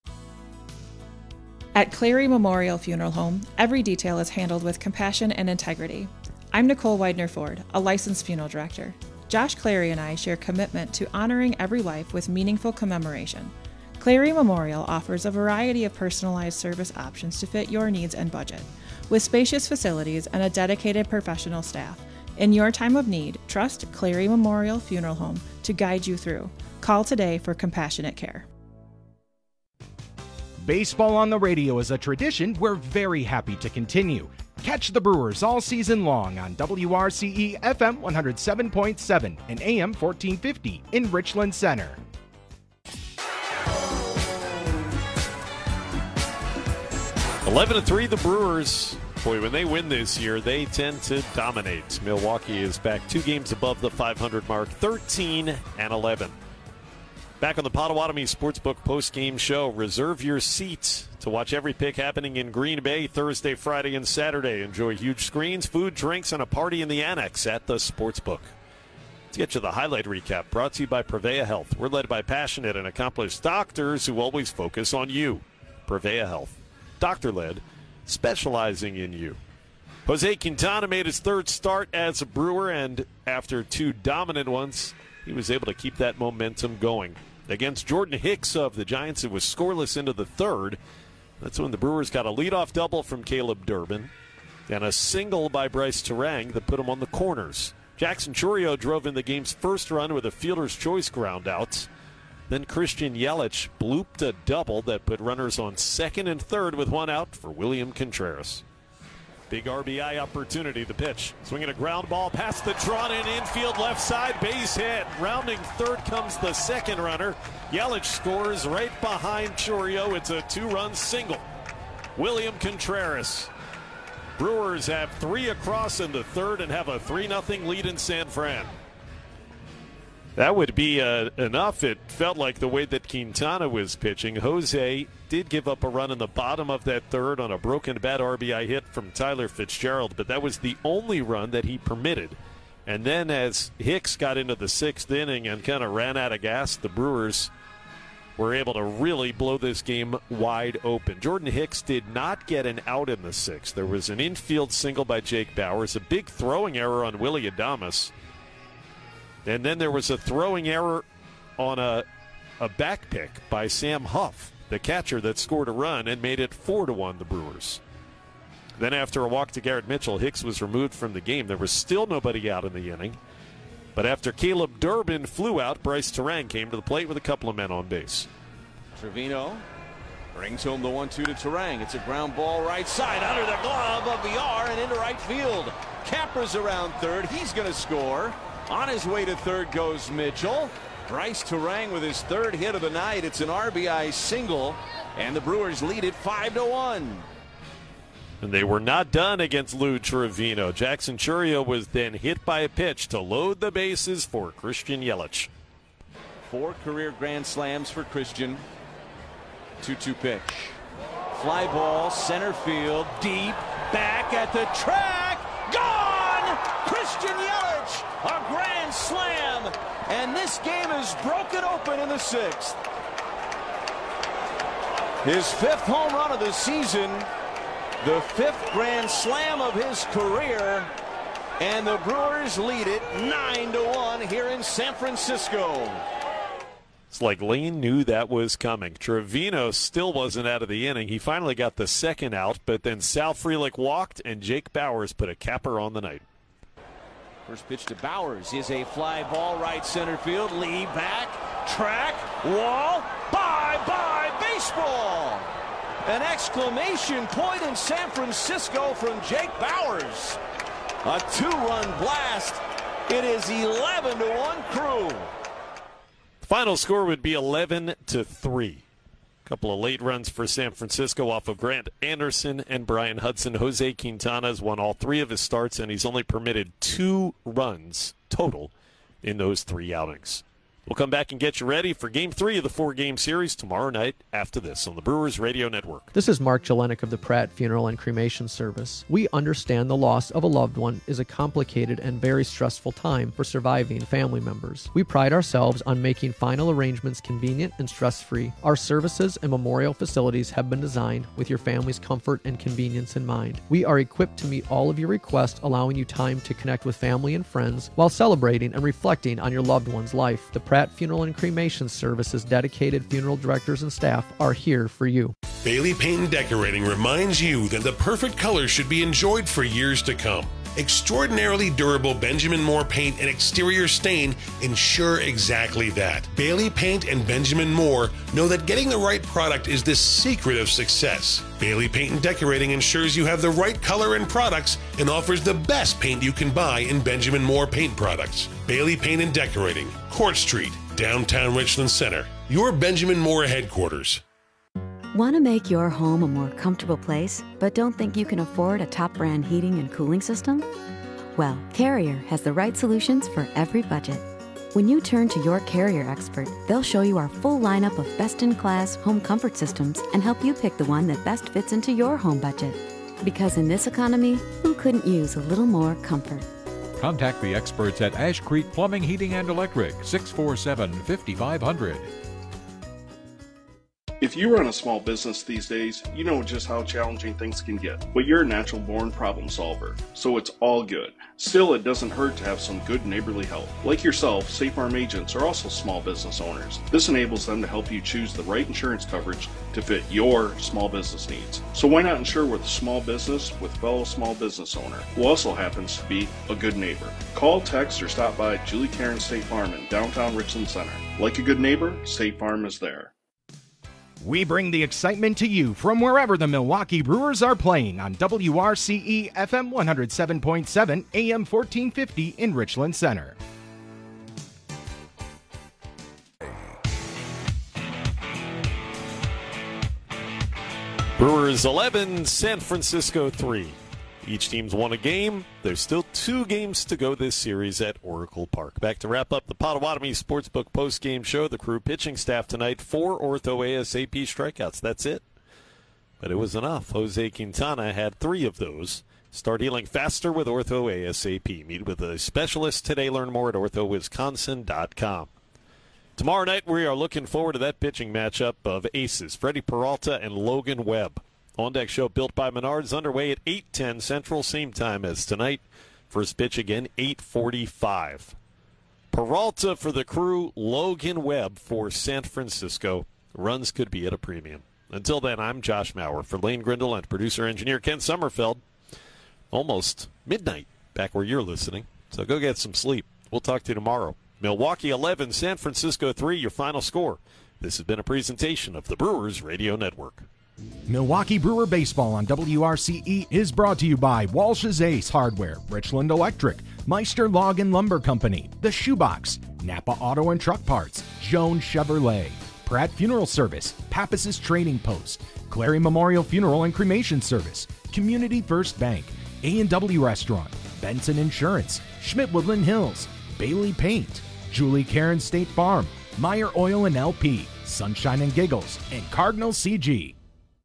At Clary Memorial Funeral Home, every detail is handled with compassion and integrity. I'm Nicole Widener-Ford, a licensed funeral director. Josh Clary and I share commitment to honoring every life with meaningful commemoration. Clary Memorial offers a variety of personalized service options to fit your needs and budget. With spacious facilities and a dedicated professional staff, in your time of need, trust Clary Memorial Funeral Home to guide you through. Call today for compassionate care. Baseball on the radio is a tradition we're very happy to continue. Catch the Brewers all season long on W R C E F M one oh seven point seven and A M fourteen fifty in Richland Center. eleven to three, the Brewers. Boy, when they win this year, they tend to dominate. Milwaukee is back two games above the five hundred mark, thirteen and eleven. Back on the Potawatomi Sportsbook postgame show, reserve your seats to watch every pick happening in Green Bay Thursday, Friday, and Saturday. Enjoy huge screens, food, drinks, and a party in the annex at the Sportsbook. Let's get you the highlight recap brought to you by Prevea Health. We're led by passionate and accomplished doctors who always focus on you. Prevea Health. Doctor-led, specializing in you. Jose Quintana made his third start as a Brewer, and after two dominant ones, he was able to keep that momentum going. Against Jordan Hicks of the Giants, it was scoreless into the third. That's when the Brewers got a leadoff double from Caleb Durbin and a single by Bryce Terang that put him on the corners. Jackson Chourio drove in the game's first run with a fielder's choice ground out. Then Christian Yelich blooped a double that put runners on second and third with one out for William Contreras. Big R B I opportunity, the pitch. Swinging a ground ball past the drawn-in infield left side, base hit. Rounding third comes the second runner. Yelich scores right behind Chourio. It's a two-run single. William Contreras. Brewers have three across in the third and have a three nothing lead in San Fran. That would be uh, enough. It felt like the way that Quintana was pitching. Jose did give up a run in the bottom of that third on a broken bat R B I hit from Tyler Fitzgerald, but that was the only run that he permitted. And then as Hicks got into the sixth inning and kind of ran out of gas, the Brewers were able to really blow this game wide open. Jordan Hicks did not get an out in the sixth. There was an infield single by Jake Bowers, a big throwing error on Willy Adames. And then there was a throwing error on a, a back pick by Sam Huff, the catcher that scored a run and made it four to one the Brewers. Then after a walk to Garrett Mitchell, Hicks was removed from the game. There was still nobody out in the inning. But after Caleb Durbin flew out, Bryce Terang came to the plate with a couple of men on base. Trevino brings home the one two to Terang. It's a ground ball right side under the glove of Villar and into right field. Capper's around third. He's going to score. On his way to third goes Mitchell. Bryce Terang with his third hit of the night. It's an R B I single, and the Brewers lead it five to one. And they were not done against Lou Trevino. Jackson Chourio was then hit by a pitch to load the bases for Christian Yelich. Four career grand slams for Christian. two two pitch. Fly ball, center field, deep, back at the track, gone! Christian Yelich, a grand slam, and this game is broken open in the sixth. His fifth home run of the season, the fifth grand slam of his career, and the Brewers lead it nine to one here in San Francisco. It's like Lane knew that was coming. Trevino still wasn't out of the inning. He finally got the second out, but then Sal Frelick walked, and Jake Bauers put a capper on the night. First pitch to Bauers is a fly ball right center field. Lee back, track, wall, bye-bye baseball. An exclamation point in San Francisco from Jake Bauers. A two-run blast. It is eleven to one Crew. Final score would be eleven to three. A couple of late runs for San Francisco off of Grant Anderson and Brian Hudson. Jose Quintana has won all three of his starts, and he's only permitted two runs total in those three outings. We'll come back and get you ready for Game three of the four-game series tomorrow night after this on the Brewers Radio Network. This is Mark Jelinek of the Pratt Funeral and Cremation Service. We understand the loss of a loved one is a complicated and very stressful time for surviving family members. We pride ourselves on making final arrangements convenient and stress-free. Our services and memorial facilities have been designed with your family's comfort and convenience in mind. We are equipped to meet all of your requests, allowing you time to connect with family and friends while celebrating and reflecting on your loved one's life. The Pratt Funeral and Cremation Service's dedicated funeral directors and staff are here for you. Bailey Paint and Decorating reminds you that the perfect color should be enjoyed for years to come. Extraordinarily durable Benjamin Moore paint and exterior stain ensure exactly that. Bailey Paint and Benjamin Moore know that getting the right product is the secret of success. Bailey Paint and Decorating ensures you have the right color and products and offers the best paint you can buy in Benjamin Moore paint products. Bailey Paint and Decorating, Court Street, downtown Richland Center. Your Benjamin Moore headquarters. Want to make your home a more comfortable place, but don't think you can afford a top brand heating and cooling system? Well, Carrier has the right solutions for every budget. When you turn to your Carrier expert, they'll show you our full lineup of best-in-class home comfort systems and help you pick the one that best fits into your home budget. Because in this economy, who couldn't use a little more comfort? Contact the experts at Ash Creek Plumbing, Heating, and Electric, six four seven, five five zero zero. If you run a small business these days, you know just how challenging things can get. But you're a natural-born problem solver, so it's all good. Still, it doesn't hurt to have some good neighborly help. Like yourself, State Farm agents are also small business owners. This enables them to help you choose the right insurance coverage to fit your small business needs. So why not insure with a small business with fellow small business owner, who also happens to be a good neighbor? Call, text, or stop by Julie Karen State Farm in downtown Richland Center. Like a good neighbor, State Farm is there. We bring the excitement to you from wherever the Milwaukee Brewers are playing on W R C E F M one oh seven point seven, A M fourteen fifty in Richland Center. Brewers eleven, San Francisco three. Each team's won a game. There's still two games to go this series at Oracle Park. Back to wrap up the Potawatomi Sportsbook postgame show. The Crew pitching staff tonight, four Ortho A S A P strikeouts. That's it. But it was enough. Jose Quintana had three of those. Start healing faster with Ortho A S A P. Meet with a specialist today. Learn more at ortho wisconsin dot com. Tomorrow night, we are looking forward to that pitching matchup of aces, Freddie Peralta and Logan Webb. On-deck show built by Menards underway at eight ten Central, same time as tonight. First pitch again, eight forty-five. Peralta for the Crew, Logan Webb for San Francisco. Runs could be at a premium. Until then, I'm Josh Maurer for Lane Grindle and producer-engineer Ken Sommerfeld. Almost midnight back where you're listening, so go get some sleep. We'll talk to you tomorrow. Milwaukee eleven, San Francisco three, your final score. This has been a presentation of the Brewers Radio Network. Milwaukee Brewer Baseball on W R C E is brought to you by Walsh's Ace Hardware, Richland Electric, Meister Log and Lumber Company, The Shoebox, Napa Auto and Truck Parts, Jones Chevrolet, Pratt Funeral Service, Pappas's Trading Post, Clary Memorial Funeral and Cremation Service, Community First Bank, A and W Restaurant, Benson Insurance, Schmidt Woodland Hills, Bailey Paint, Julie Karen State Farm, Meyer Oil and L P, Sunshine and Giggles, and Cardinal C G.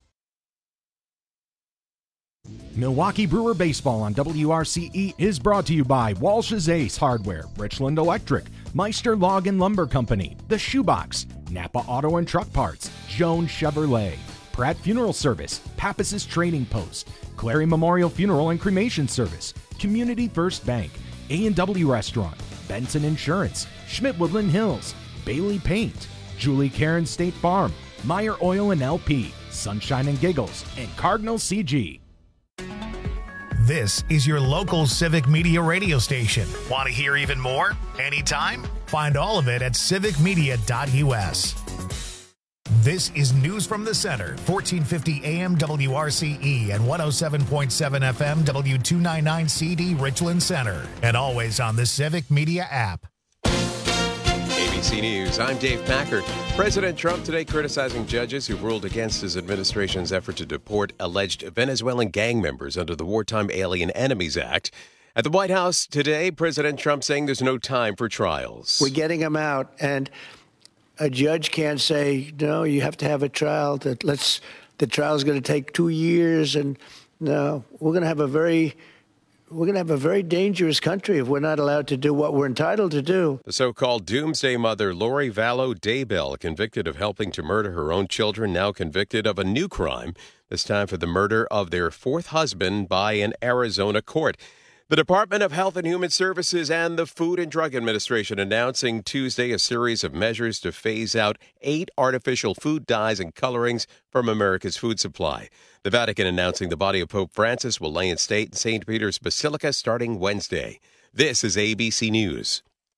Milwaukee Brewer Baseball on W R C E is brought to you by Walsh's Ace Hardware, Richland Electric, Meister Log and Lumber Company, The Shoebox, Napa Auto and Truck Parts, Jones Chevrolet, Pratt Funeral Service, Pappas's Trading Post, Clary Memorial Funeral and Cremation Service, Community First Bank, A and W Restaurant, Benson Insurance, Schmidt Woodland Hills, Bailey Paint, Julie Karen State Farm, Meyer Oil and L P, Sunshine and Giggles, and Cardinal C G. This is your local Civic Media radio station. Want to hear even more? Anytime? Find all of it at civic media dot U S. This is News from the Center, fourteen fifty A M W R C E and one oh seven point seven F M W two ninety-nine C D Richland Center. And always on the Civic Media app. A B C News, I'm Dave Packard. President Trump today criticizing judges who ruled against his administration's effort to deport alleged Venezuelan gang members under the Wartime Alien Enemies Act. At the White House today, President Trump saying there's no time for trials. We're getting them out, and a judge can't say, no, you have to have a trial. That let's the trial's going to take two years, and no, we're going to have a very We're going to have a very dangerous country if we're not allowed to do what we're entitled to do. The so-called doomsday mother, Lori Vallow Daybell, convicted of helping to murder her own children, now convicted of a new crime, this time for the murder of their fourth husband by an Arizona court. The Department of Health and Human Services and the Food and Drug Administration announcing Tuesday a series of measures to phase out eight artificial food dyes and colorings from America's food supply. The Vatican announcing the body of Pope Francis will lay in state in Saint Peter's Basilica starting Wednesday. This is A B C News.